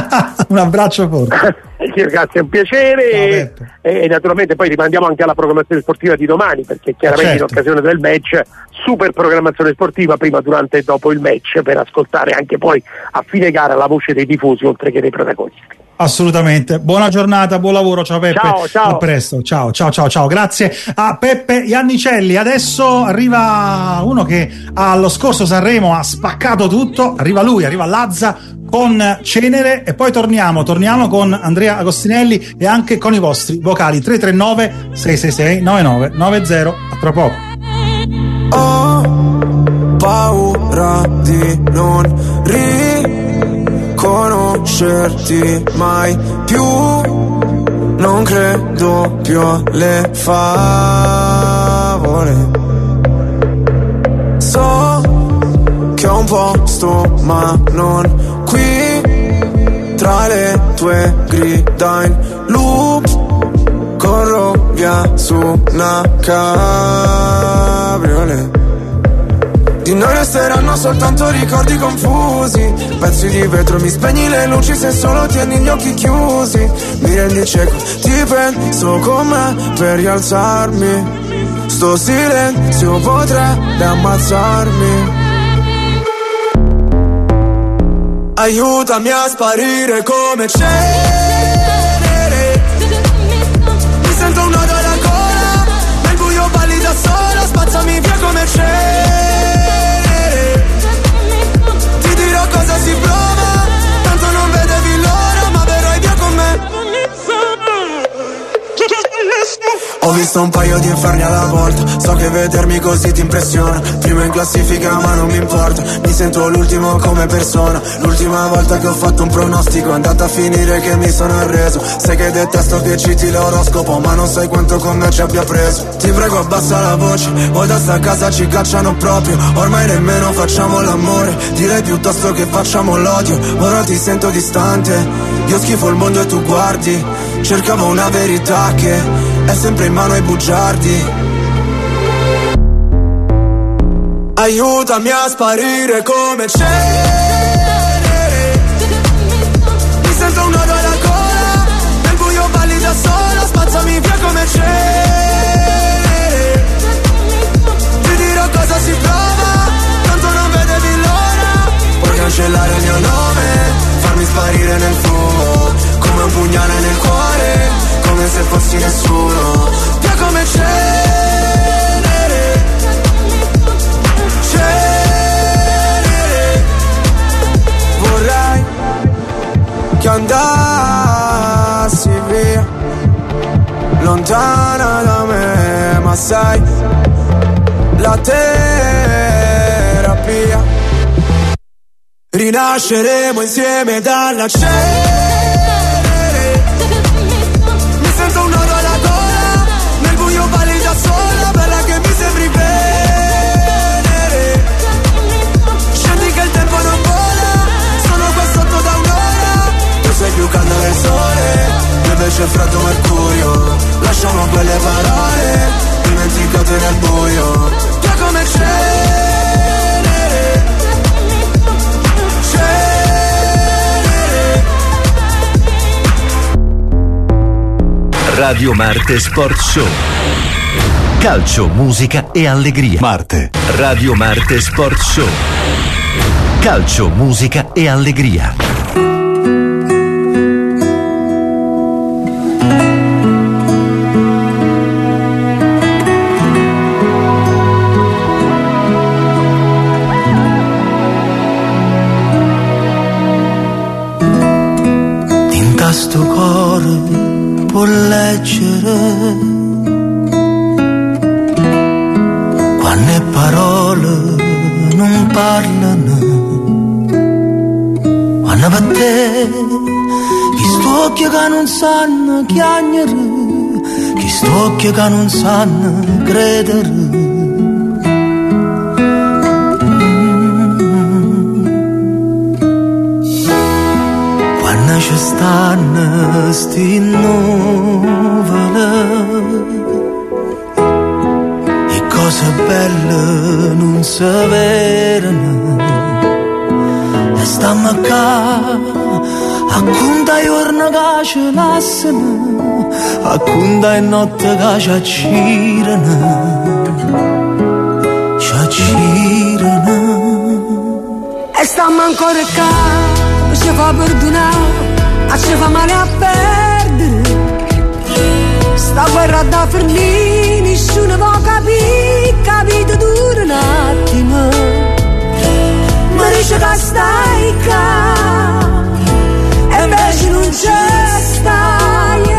Un abbraccio forte. Grazie, è un piacere. E, e naturalmente poi rimandiamo anche alla programmazione sportiva di domani, perché chiaramente certo. in occasione del match, super programmazione sportiva prima, durante e dopo il match, per ascoltare anche poi a fine gara la voce dei tifosi oltre che dei protagonisti. Assolutamente, buona giornata, buon lavoro, ciao Peppe, ciao, ciao. A presto, ciao ciao ciao ciao, grazie a Peppe Iannicelli. Adesso arriva uno che allo scorso Sanremo ha spaccato tutto, arriva lui, arriva Lazza con Cenere, e poi torniamo, torniamo con Andrea Agostinelli e anche con i vostri vocali. Tre tre nove sei sei sei nove nove nove zero, a tra poco. Ho paura di non riconoscerti mai più, non credo più alle favole. So che ho un posto ma non qui, tra le tue grida in loop, corro via su una cabriolet. Di noi resteranno soltanto ricordi confusi, pezzi di vetro, mi spegni le luci se solo tieni gli occhi chiusi. Mi rendi cieco, ti penso con me per rialzarmi, sto silenzio potrebbe ammazzarmi. Aiutami a sparire come cenere, mi sento un nodo alla gola, nel buio balli da sola, spazzami via come cenere. Ti dirò cosa si prova, tanto non vedevi l'ora, ma verrai via con me. Ho visto un paio di inferni alla volta, so che vedermi così ti impressiona. Primo in classifica ma non mi importa, mi sento l'ultimo come persona. L'ultima volta che ho fatto un pronostico è andata a finire che mi sono arreso. Sai che detesto che citi l'oroscopo, ma non sai quanto con me ci abbia preso. Ti prego abbassa la voce, o da sta casa ci cacciano proprio. Ormai nemmeno facciamo l'amore, direi piuttosto che facciamo l'odio. Ora ti sento distante, io schifo il mondo e tu guardi. Cercavo una verità che è sempre in mano ai bugiardi. Aiutami a sparire come cenere, mi sento un nodo alla gola, nel buio balli da sola, spazzami via come cenere. Ti dirò cosa si prova, tanto non vedevi l'ora. Puoi cancellare il mio nome, farmi sparire nel fuoco, come un pugnale nel cuore, come se fossi nessuno. Via come cenere, cenere. Vorrei che andassi via, lontana da me, ma sai, la terapia. Rinasceremo insieme dalla cenere. Mi sento un nodo alla gola, nel buio balli da sola, bella che mi sembri venere. Scendi che il tempo non vola, sono qua sotto da un'ora. Tu sei più calda del sole, io invece freddo mercurio. Lasciamo quelle parole dimenticate nel buio. Via come cenere, cenere. Radio Marte Sport Show. Calcio, musica e allegria. Marte. Radio Marte Sport Show. Calcio, musica e allegria. Sto cuore può leggere quante parole non parlano, quando per te chi sto occhio che non sanno chiagnere, chi sto occhio che non sanno credere. Ci stanno sti nuvole e cose belle non si vedono, e stiamo qua a conta giorno che ci lasciano, a conta notte che ci accirano, ci accirano. E stiamo ancora qua, ci fa perdonare, ci fa male a perdere. Sta guerra da Ferlini, nessuno può capire, capito dura un attimo. Ma dice che stai qua, e invece non c'è stai.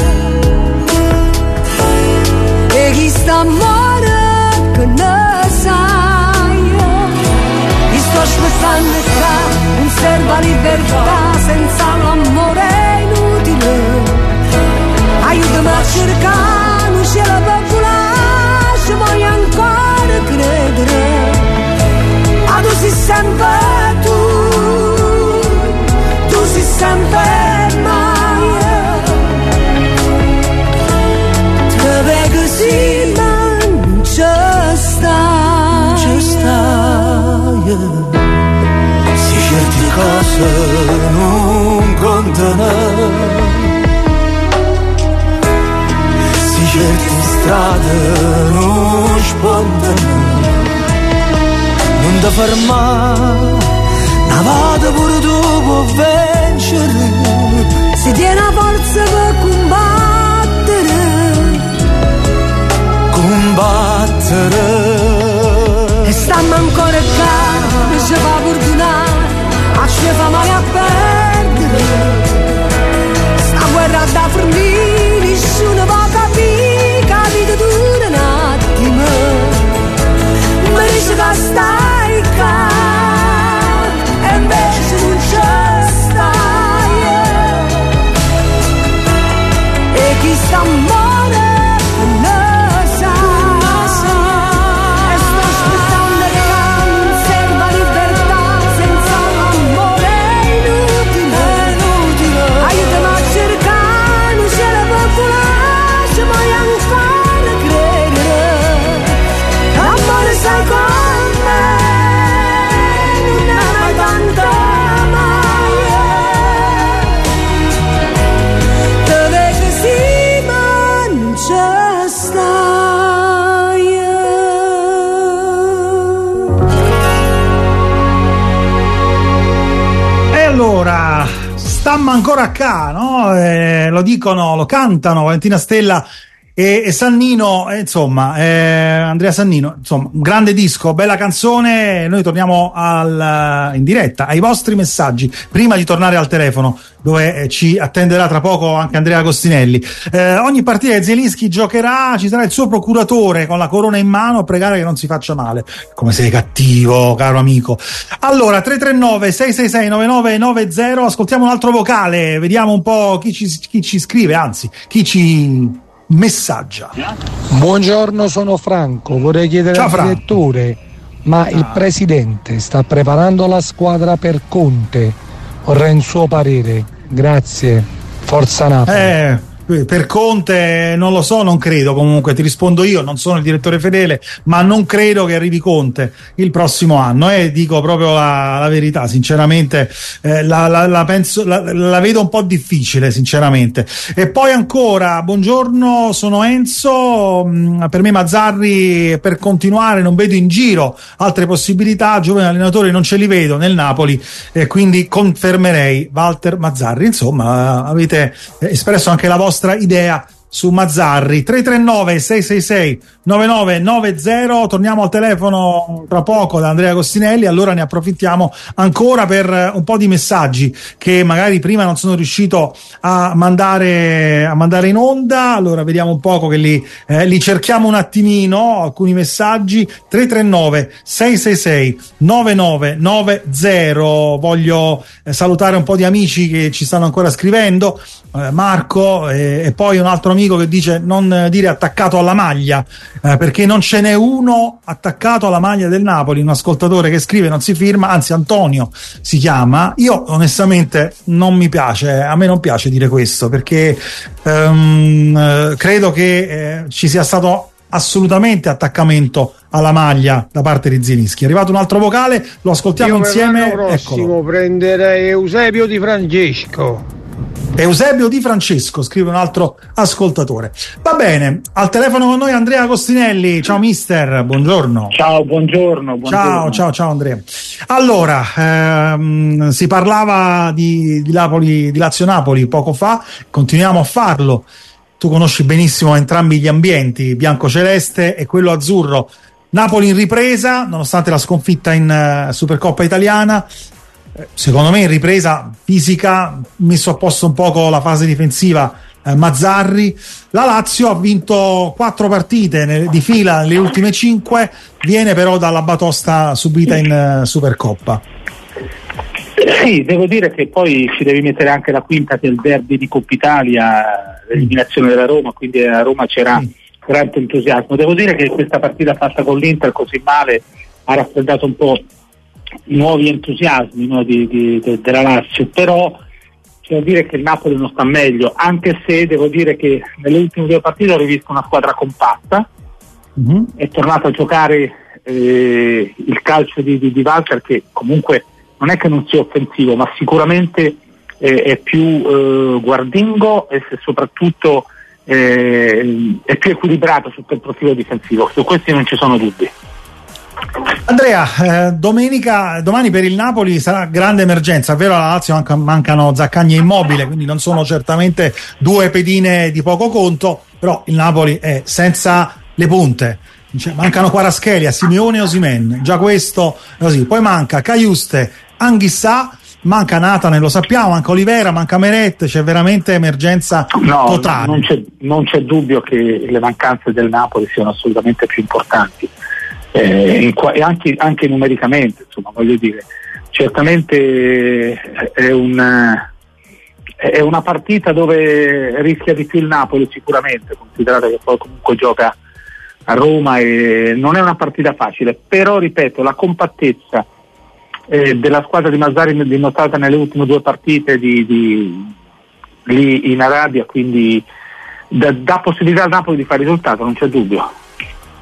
E chi sta muore che ne sai. Mi sto aspettando qua, non serve libertà senza l'amore inutile. Aiutami a cercare un cielo popolare, voglio ancora credere. Ma tu sei sempre tu, tu sei sempre mai. Te vedo sì ma non c'è stai, ci stai. Certe cose non contano, si certe strade non spuntano, non ti fermare, una vada pure tu può vincere, si tiene a forza per combattere, combattere. E stiamo ancora qua, ci fa perdonare, a ci fa male a perdere. Sta guerra da Ferlini, nessuno può capire, capito dura un attimo. Ma dice che stai qua, stamma ancora qua, no? Eh, lo dicono, lo cantano Valentina Stella e, e Sannino, eh, insomma, eh, Andrea Sannino, insomma, un grande disco, bella canzone. Noi torniamo al, in diretta ai vostri messaggi prima di tornare al telefono, dove eh, ci attenderà tra poco anche Andrea Agostinelli. Eh, ogni partita che Zielinski giocherà ci sarà il suo procuratore con la corona in mano a pregare che non si faccia male. Come sei cattivo, caro amico. Allora, tre tre nove sei sei sei nove nove nove zero, ascoltiamo un altro vocale, vediamo un po' chi ci, chi ci scrive, anzi, chi ci messaggia. Buongiorno, sono Franco, vorrei chiedere Ciao, al Franco. direttore, ma il presidente sta preparando la squadra per Conte? Vorrei un suo parere, grazie, forza Napoli. Eh, per Conte non lo so, non credo. Comunque ti rispondo io, non sono il direttore fedele, ma non credo che arrivi Conte il prossimo anno, e eh, dico proprio la, la verità, sinceramente. eh, la, la, la, penso, la, la vedo un po' difficile, sinceramente. E poi ancora, buongiorno, sono Enzo, mh, per me Mazzarri per continuare, non vedo in giro altre possibilità, giovani allenatori non ce li vedo nel Napoli, e quindi confermerei Walter Mazzarri. Insomma, avete espresso anche la vostra idea su Mazzarri. Tre tre nove sei sei sei nove nove nove zero, torniamo al telefono tra poco da Andrea Agostinelli, allora ne approfittiamo ancora per un po' di messaggi che magari prima non sono riuscito a mandare a mandare in onda. Allora vediamo un poco che li, eh, li cerchiamo un attimino, alcuni messaggi. Tre tre nove sei sei sei nove nove nove zero. Voglio eh, salutare un po' di amici che ci stanno ancora scrivendo, eh, Marco, eh, e poi un altro amico che dice non dire attaccato alla maglia, eh, perché non ce n'è uno attaccato alla maglia del Napoli. Un ascoltatore che scrive, non si firma, anzi Antonio si chiama. Io onestamente non mi piace, a me non piace dire questo, perché um, credo che eh, ci sia stato assolutamente attaccamento alla maglia da parte di Zielinski. È arrivato un altro vocale, lo ascoltiamo Io insieme. Per l'anno prossimo Eccolo. prenderei Eusebio Di Francesco. Eusebio Di Francesco, scrive un altro ascoltatore. Va bene, al telefono con noi Andrea Agostinelli. Ciao mister, buongiorno. Ciao, buongiorno. buongiorno. Ciao, ciao, ciao Andrea. Allora, ehm, si parlava di, di Napoli, di Lazio-Napoli poco fa, continuiamo a farlo. Tu conosci benissimo entrambi gli ambienti, bianco-celeste e quello azzurro. Napoli in ripresa, nonostante la sconfitta in uh, Supercoppa italiana. Secondo me in ripresa fisica, messo a posto un poco la fase difensiva, eh, Mazzarri. La Lazio ha vinto quattro partite nel, di fila nelle ultime cinque, viene però dalla batosta subita in uh, Supercoppa. Sì, devo dire che poi ci devi mettere anche la quinta, che è il derby di Coppa Italia, l'eliminazione della Roma, quindi a Roma c'era sì. grande entusiasmo. Devo dire che questa partita fatta con l'Inter così male ha raffreddato un po' i nuovi entusiasmi, no, di, di, de, della Lazio, però c'è da dire che il Napoli non sta meglio, anche se devo dire che nelle ultime due partite ho rivisto una squadra compatta, mm-hmm. è tornato a giocare eh, il calcio di, di, di Walter, che comunque non è che non sia offensivo, ma sicuramente eh, è più eh, guardingo e se soprattutto eh, è più equilibrato sotto il profilo difensivo. Su questi non ci sono dubbi. Andrea, eh, domenica, domani per il Napoli sarà grande emergenza, è vero, alla Lazio manca, mancano Zaccagni e Immobile, quindi non sono certamente due pedine di poco conto, però il Napoli è senza le punte, cioè, mancano Kvaratskhelia, Simeone e Osimhen, già questo così, poi manca Cajuste, Anghissà, manca Nathan, lo sappiamo, manca Olivera, manca Meret, c'è veramente emergenza no, totale. Non c'è, non c'è dubbio che le mancanze del Napoli siano assolutamente più importanti. Eh, in qua, e anche, anche numericamente, insomma, voglio dire, certamente è, un, è una partita dove rischia di più il Napoli sicuramente, considerato che poi comunque gioca a Roma e non è una partita facile, però ripeto, la compattezza eh, della squadra di Mazzarri dimostrata nelle ultime due partite di, di, lì in Arabia, quindi dà, dà possibilità al Napoli di fare risultato, non c'è dubbio.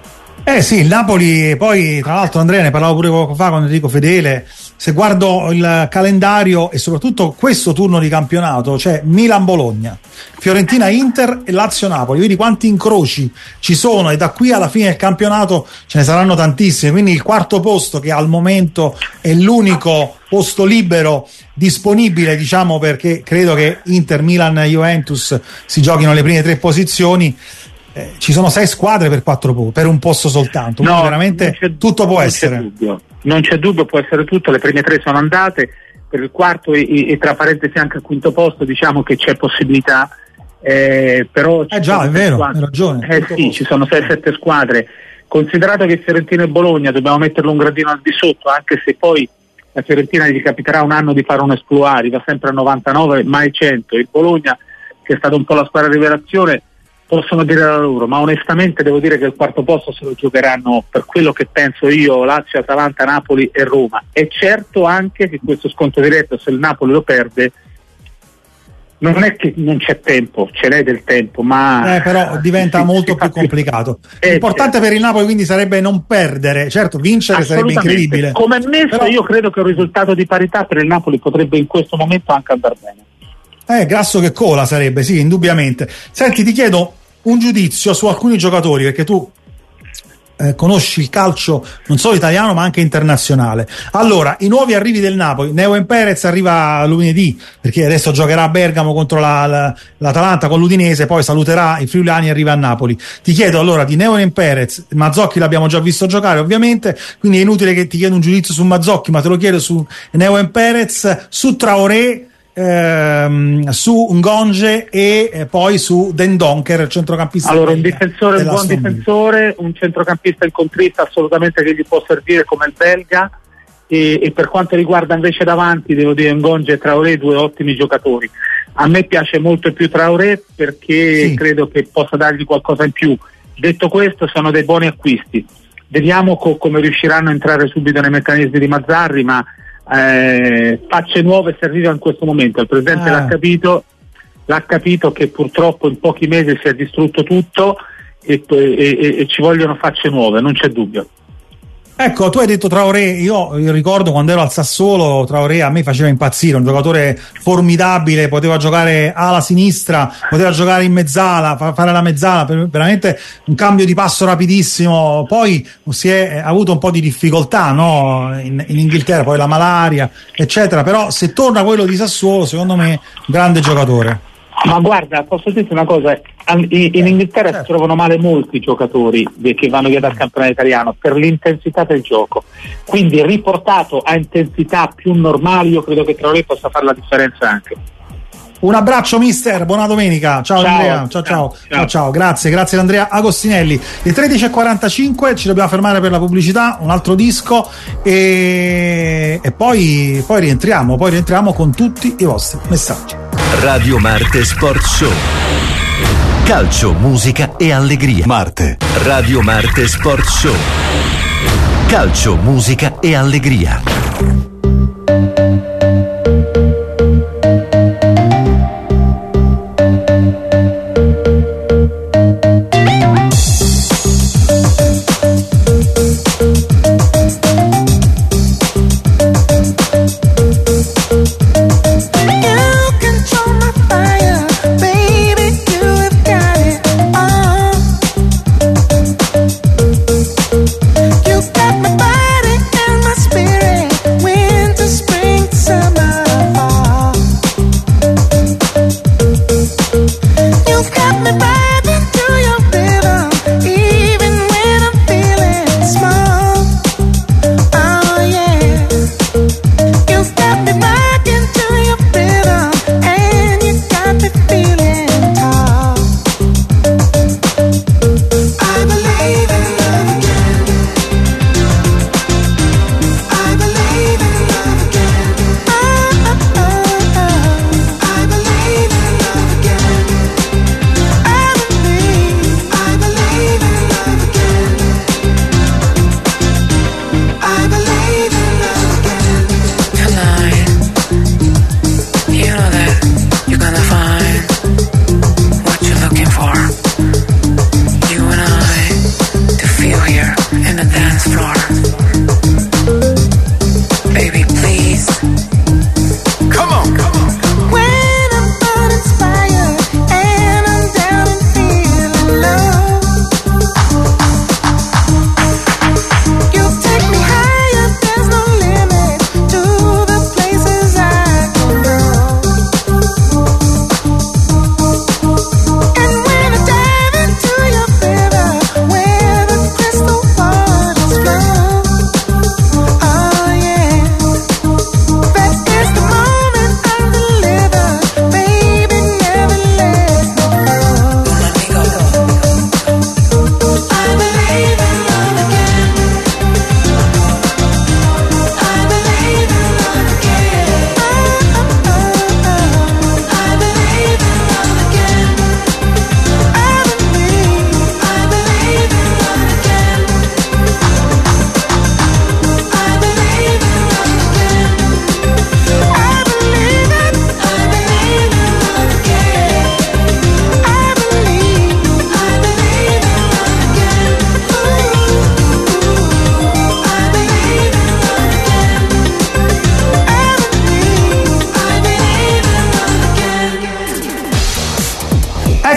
Eh sì, il Napoli, poi tra l'altro Andrea ne parlavo pure poco fa con Enrico Fedele, se guardo il calendario e soprattutto questo turno di campionato, c'è Milan-Bologna, Fiorentina-Inter e Lazio-Napoli, vedi quanti incroci ci sono e da qui alla fine del campionato ce ne saranno tantissimi, quindi il quarto posto che al momento è l'unico posto libero disponibile, diciamo, perché credo che Inter, Milan e Juventus si giochino le prime tre posizioni. Eh, ci sono sei squadre per quattro po- per un posto soltanto, quindi No, veramente tutto può non essere. C'è dubbio. Non c'è dubbio, può essere tutto, le prime tre sono andate, per il quarto e, e tra parentesi anche il quinto posto diciamo che c'è possibilità, eh, però Eh già, è vero, hai ragione. Eh sì, ci sono sei sette squadre, considerato che Fiorentina e Bologna dobbiamo metterlo un gradino al di sotto, anche se poi la Fiorentina gli capiterà un anno di fare un esploit, arriva sempre a novantanove, mai cento, il Bologna che è stato un po' la squadra rivelazione possono dire la loro, ma onestamente devo dire che il quarto posto se lo giocheranno, per quello che penso io, Lazio, Atalanta, Napoli e Roma. È certo anche che questo sconto diretto, se il Napoli lo perde, non è che non c'è tempo, ce n'è del tempo, ma eh, però diventa si, molto si più complicato. L'importante certo. per il Napoli quindi sarebbe non perdere, certo vincere sarebbe incredibile. Come messo però... io credo che un risultato di parità per il Napoli potrebbe in questo momento anche andare bene. Eh, grasso che cola sarebbe, sì, indubbiamente. Senti, ti chiedo un giudizio su alcuni giocatori, perché tu eh, conosci il calcio non solo italiano ma anche internazionale. Allora, i nuovi arrivi del Napoli, Neuen Perez arriva lunedì perché adesso giocherà a Bergamo contro la, la, l'Atalanta con l'Udinese, poi saluterà i friulani e arriva a Napoli. Ti chiedo allora di Neuen Perez, Mazzocchi l'abbiamo già visto giocare ovviamente, quindi è inutile che ti chiedo un giudizio su Mazzocchi, ma te lo chiedo su Neuen Perez, su Traoré, Ehm, su Ngonge e eh, poi su Den Donker, centrocampista. Allora un difensore, un buon difensore, un centrocampista incontrista assolutamente che gli può servire come il belga, e, e per quanto riguarda invece davanti devo dire Ngonge e Traoré, due ottimi giocatori. A me piace molto più Traoré perché sì. credo che possa dargli qualcosa in più. Detto questo, sono dei buoni acquisti, vediamo co- come riusciranno a entrare subito nei meccanismi di Mazzarri, ma Eh, facce nuove serviva in questo momento. Il presidente ah. l'ha capito l'ha capito che purtroppo in pochi mesi si è distrutto tutto e, e, e ci vogliono facce nuove, non c'è dubbio. Ecco, tu hai detto Traoré, io, io ricordo quando ero al Sassuolo Traoré a me faceva impazzire, un giocatore formidabile, poteva giocare alla sinistra, poteva giocare in mezzala, fa, fare la mezzala, per, veramente un cambio di passo rapidissimo. Poi si è avuto un po' di difficoltà, no? in, in Inghilterra, poi la malaria eccetera, però se torna quello di Sassuolo secondo me un grande giocatore. Ma guarda, posso dirti una cosa, in, in Inghilterra certo. si trovano male molti giocatori che vanno via dal campionato italiano per l'intensità del gioco, quindi riportato a intensità più normali io credo che Traoré possa fare la differenza anche. Un abbraccio mister, buona domenica, ciao, ciao Andrea, ciao ciao. Ciao. ciao ciao grazie, grazie ad Andrea Agostinelli. Le tredici e quarantacinque ci dobbiamo fermare per la pubblicità, un altro disco e, e poi, poi rientriamo, poi rientriamo con tutti i vostri messaggi. Radio Marte Sport Show. Calcio, musica e allegria. Marte. Radio Marte Sport Show. Calcio, musica e allegria. Got my body and my spirit. When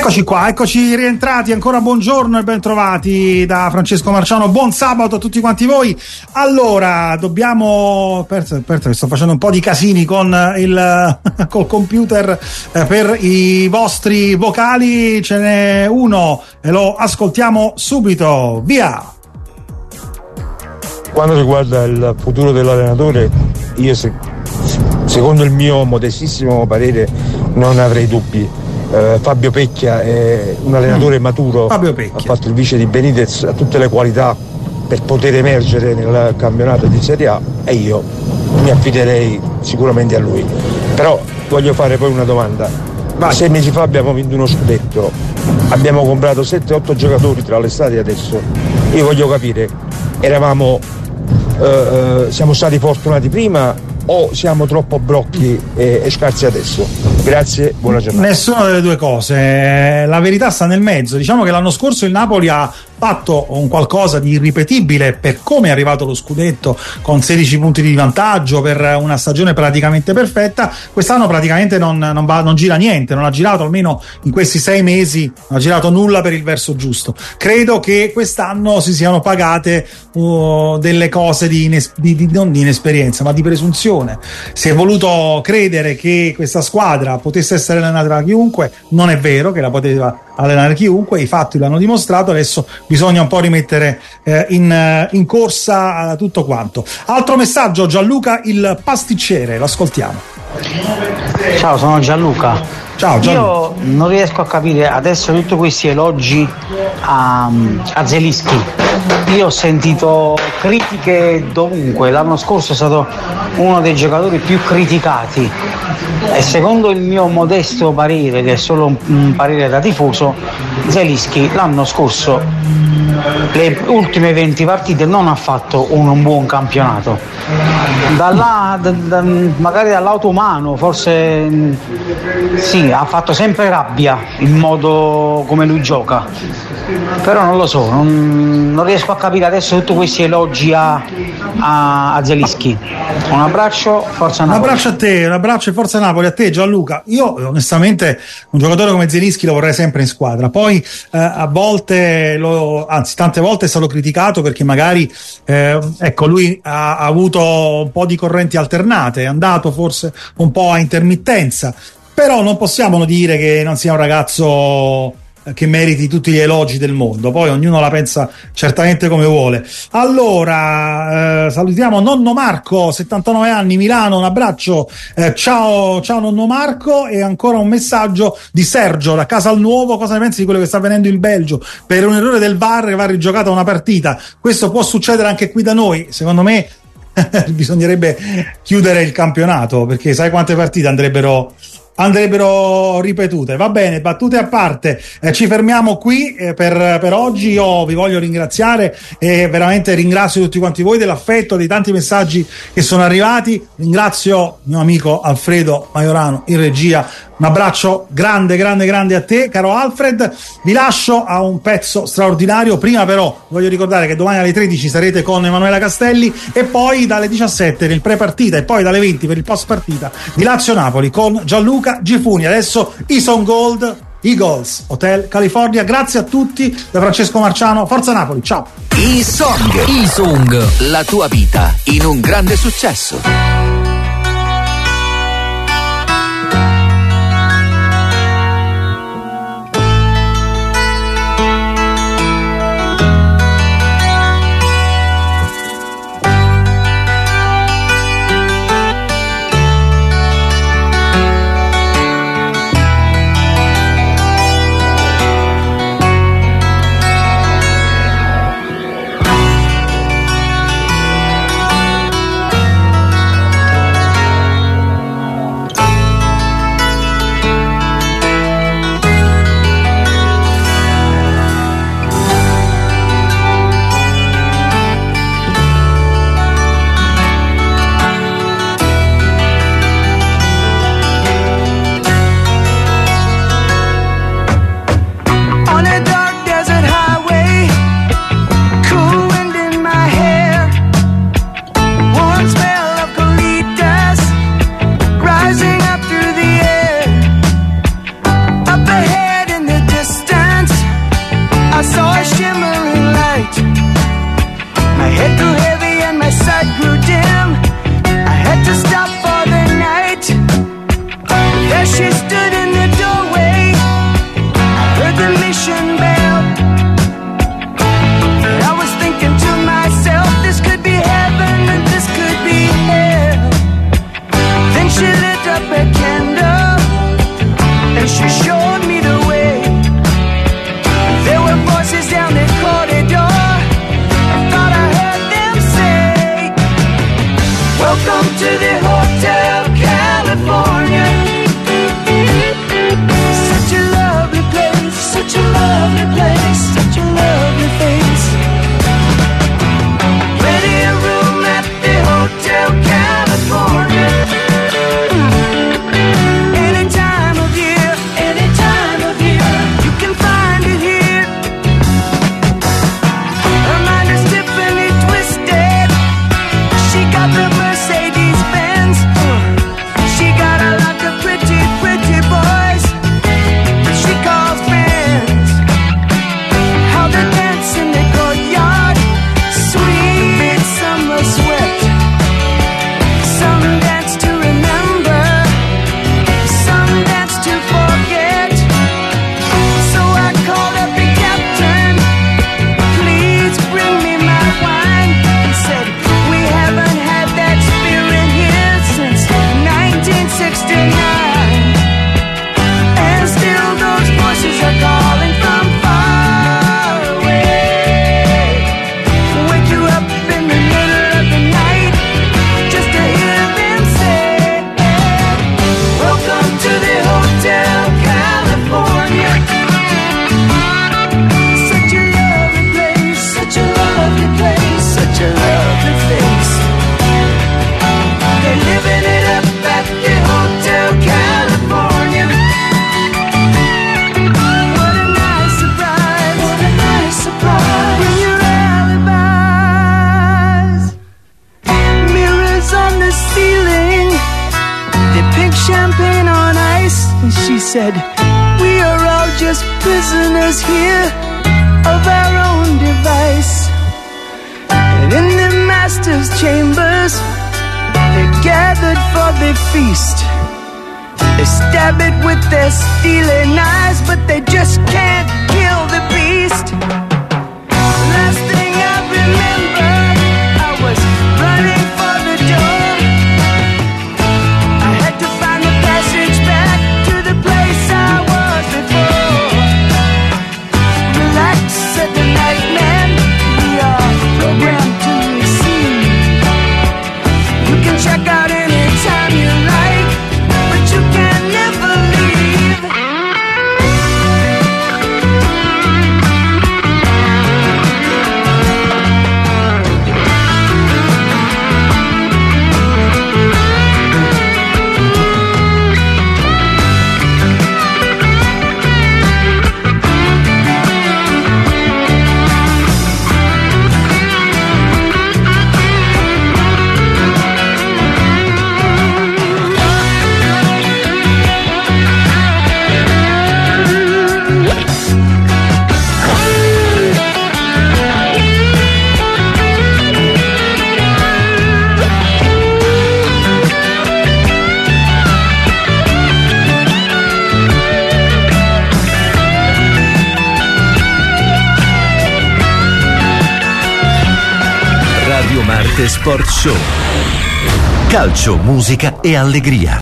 Eccoci qua, eccoci rientrati, ancora buongiorno e ben trovati da Francesco Marciano, buon sabato a tutti quanti voi. Allora, dobbiamo, aspetta, aspetta, sto facendo un po' di casini con il col computer eh, per i vostri vocali, ce n'è uno e lo ascoltiamo subito, via! Quando riguarda il futuro dell'allenatore, io se, secondo il mio modestissimo parere non avrei dubbi. Uh, Fabio Pecchia è un allenatore mm. maturo, ha fatto il vice di Benitez, ha tutte le qualità per poter emergere nel campionato di Serie A e io mi affiderei sicuramente a lui. Però voglio fare poi una domanda. Ma sei mesi fa abbiamo vinto uno scudetto, abbiamo comprato sette otto giocatori tra l'estate e adesso. Io voglio capire, eravamo uh, uh, siamo stati fortunati prima o siamo troppo brocchi e, e scarsi adesso? Grazie, buona giornata. Nessuna delle due cose, la verità sta nel mezzo. Diciamo che l'anno scorso il Napoli ha fatto un qualcosa di irripetibile per come è arrivato lo scudetto, con sedici punti di vantaggio per una stagione praticamente perfetta. Quest'anno praticamente non, non, va, non gira niente, non ha girato, almeno in questi sei mesi non ha girato nulla per il verso giusto. Credo che quest'anno si siano pagate uh, delle cose di, ines- di, di non di inesperienza ma di presunzione. Si è voluto credere che questa squadra potesse essere allenata da chiunque, non è vero che la poteva allenare chiunque, i fatti l'hanno dimostrato, adesso bisogna un po' rimettere eh, in, in corsa eh, tutto quanto. Altro messaggio, Gianluca il pasticcere, l'ascoltiamo. Ciao, sono Gianluca. Ciao Gianluca. Io non riesco a capire adesso tutti questi elogi a, a Zelinski. Io ho sentito critiche dovunque, l'anno scorso è stato uno dei giocatori più criticati e secondo il mio modesto parere, che è solo un, un parere da tifoso, Zelinski l'anno scorso le ultime venti partite non ha fatto un, un buon campionato. Da là, da, da, magari dal lato umano forse sì, ha fatto sempre rabbia il modo come lui gioca, però non lo so, non, non riesco a capire adesso tutti questi elogi a, a, a Zelinski. Un abbraccio, forza Napoli. Un abbraccio a te, un abbraccio e forza Napoli a te Gianluca. Io onestamente un giocatore come Zelinski lo vorrei sempre in squadra, poi eh, a volte lo, anzi tante volte è stato criticato perché magari eh, ecco lui ha, ha avuto un po' di correnti alternate, è andato forse un po' a intermittenza, però non possiamo dire che non sia un ragazzo che meriti tutti gli elogi del mondo, poi ognuno la pensa certamente come vuole. Allora eh, salutiamo nonno Marco, settantanove anni, Milano, un abbraccio, eh, ciao ciao nonno Marco. E ancora un messaggio di Sergio da Casalnuovo: cosa ne pensi di quello che sta avvenendo in Belgio? Per un errore del V A R va rigiocata una partita, questo può succedere anche qui da noi, secondo me bisognerebbe chiudere il campionato, perché sai quante partite andrebbero andrebbero ripetute. Va bene, battute a parte, eh, ci fermiamo qui eh, per, per oggi. Io vi voglio ringraziare e veramente ringrazio tutti quanti voi dell'affetto, dei tanti messaggi che sono arrivati. Ringrazio mio amico Alfredo Maiorano in regia, un abbraccio grande grande grande a te caro Alfred. Vi lascio a un pezzo straordinario. Prima però voglio ricordare che domani alle tredici sarete con Emanuela Castelli e poi dalle diciassette nel pre-partita e poi dalle venti per il post-partita di Lazio-Napoli con Gianluca Gifuni. Adesso Ison Gold, Eagles Hotel California. Grazie a tutti da Francesco Marciano, forza Napoli, ciao. E-Song, E-Song, la tua vita in un grande successo. And she said, we are all just prisoners here of our own device. And in the master's chambers, they gathered for the feast. They stab it with their steely knives, but they just can't kill the beast. Last thing I remember, I was running for the door. I had to find the passage back to the place I was before. Relax, said the nightman, we are programmed to receive. You can check out anytime you like, but you can never leave. Radio Marte Sport Show. Calcio, musica e allegria.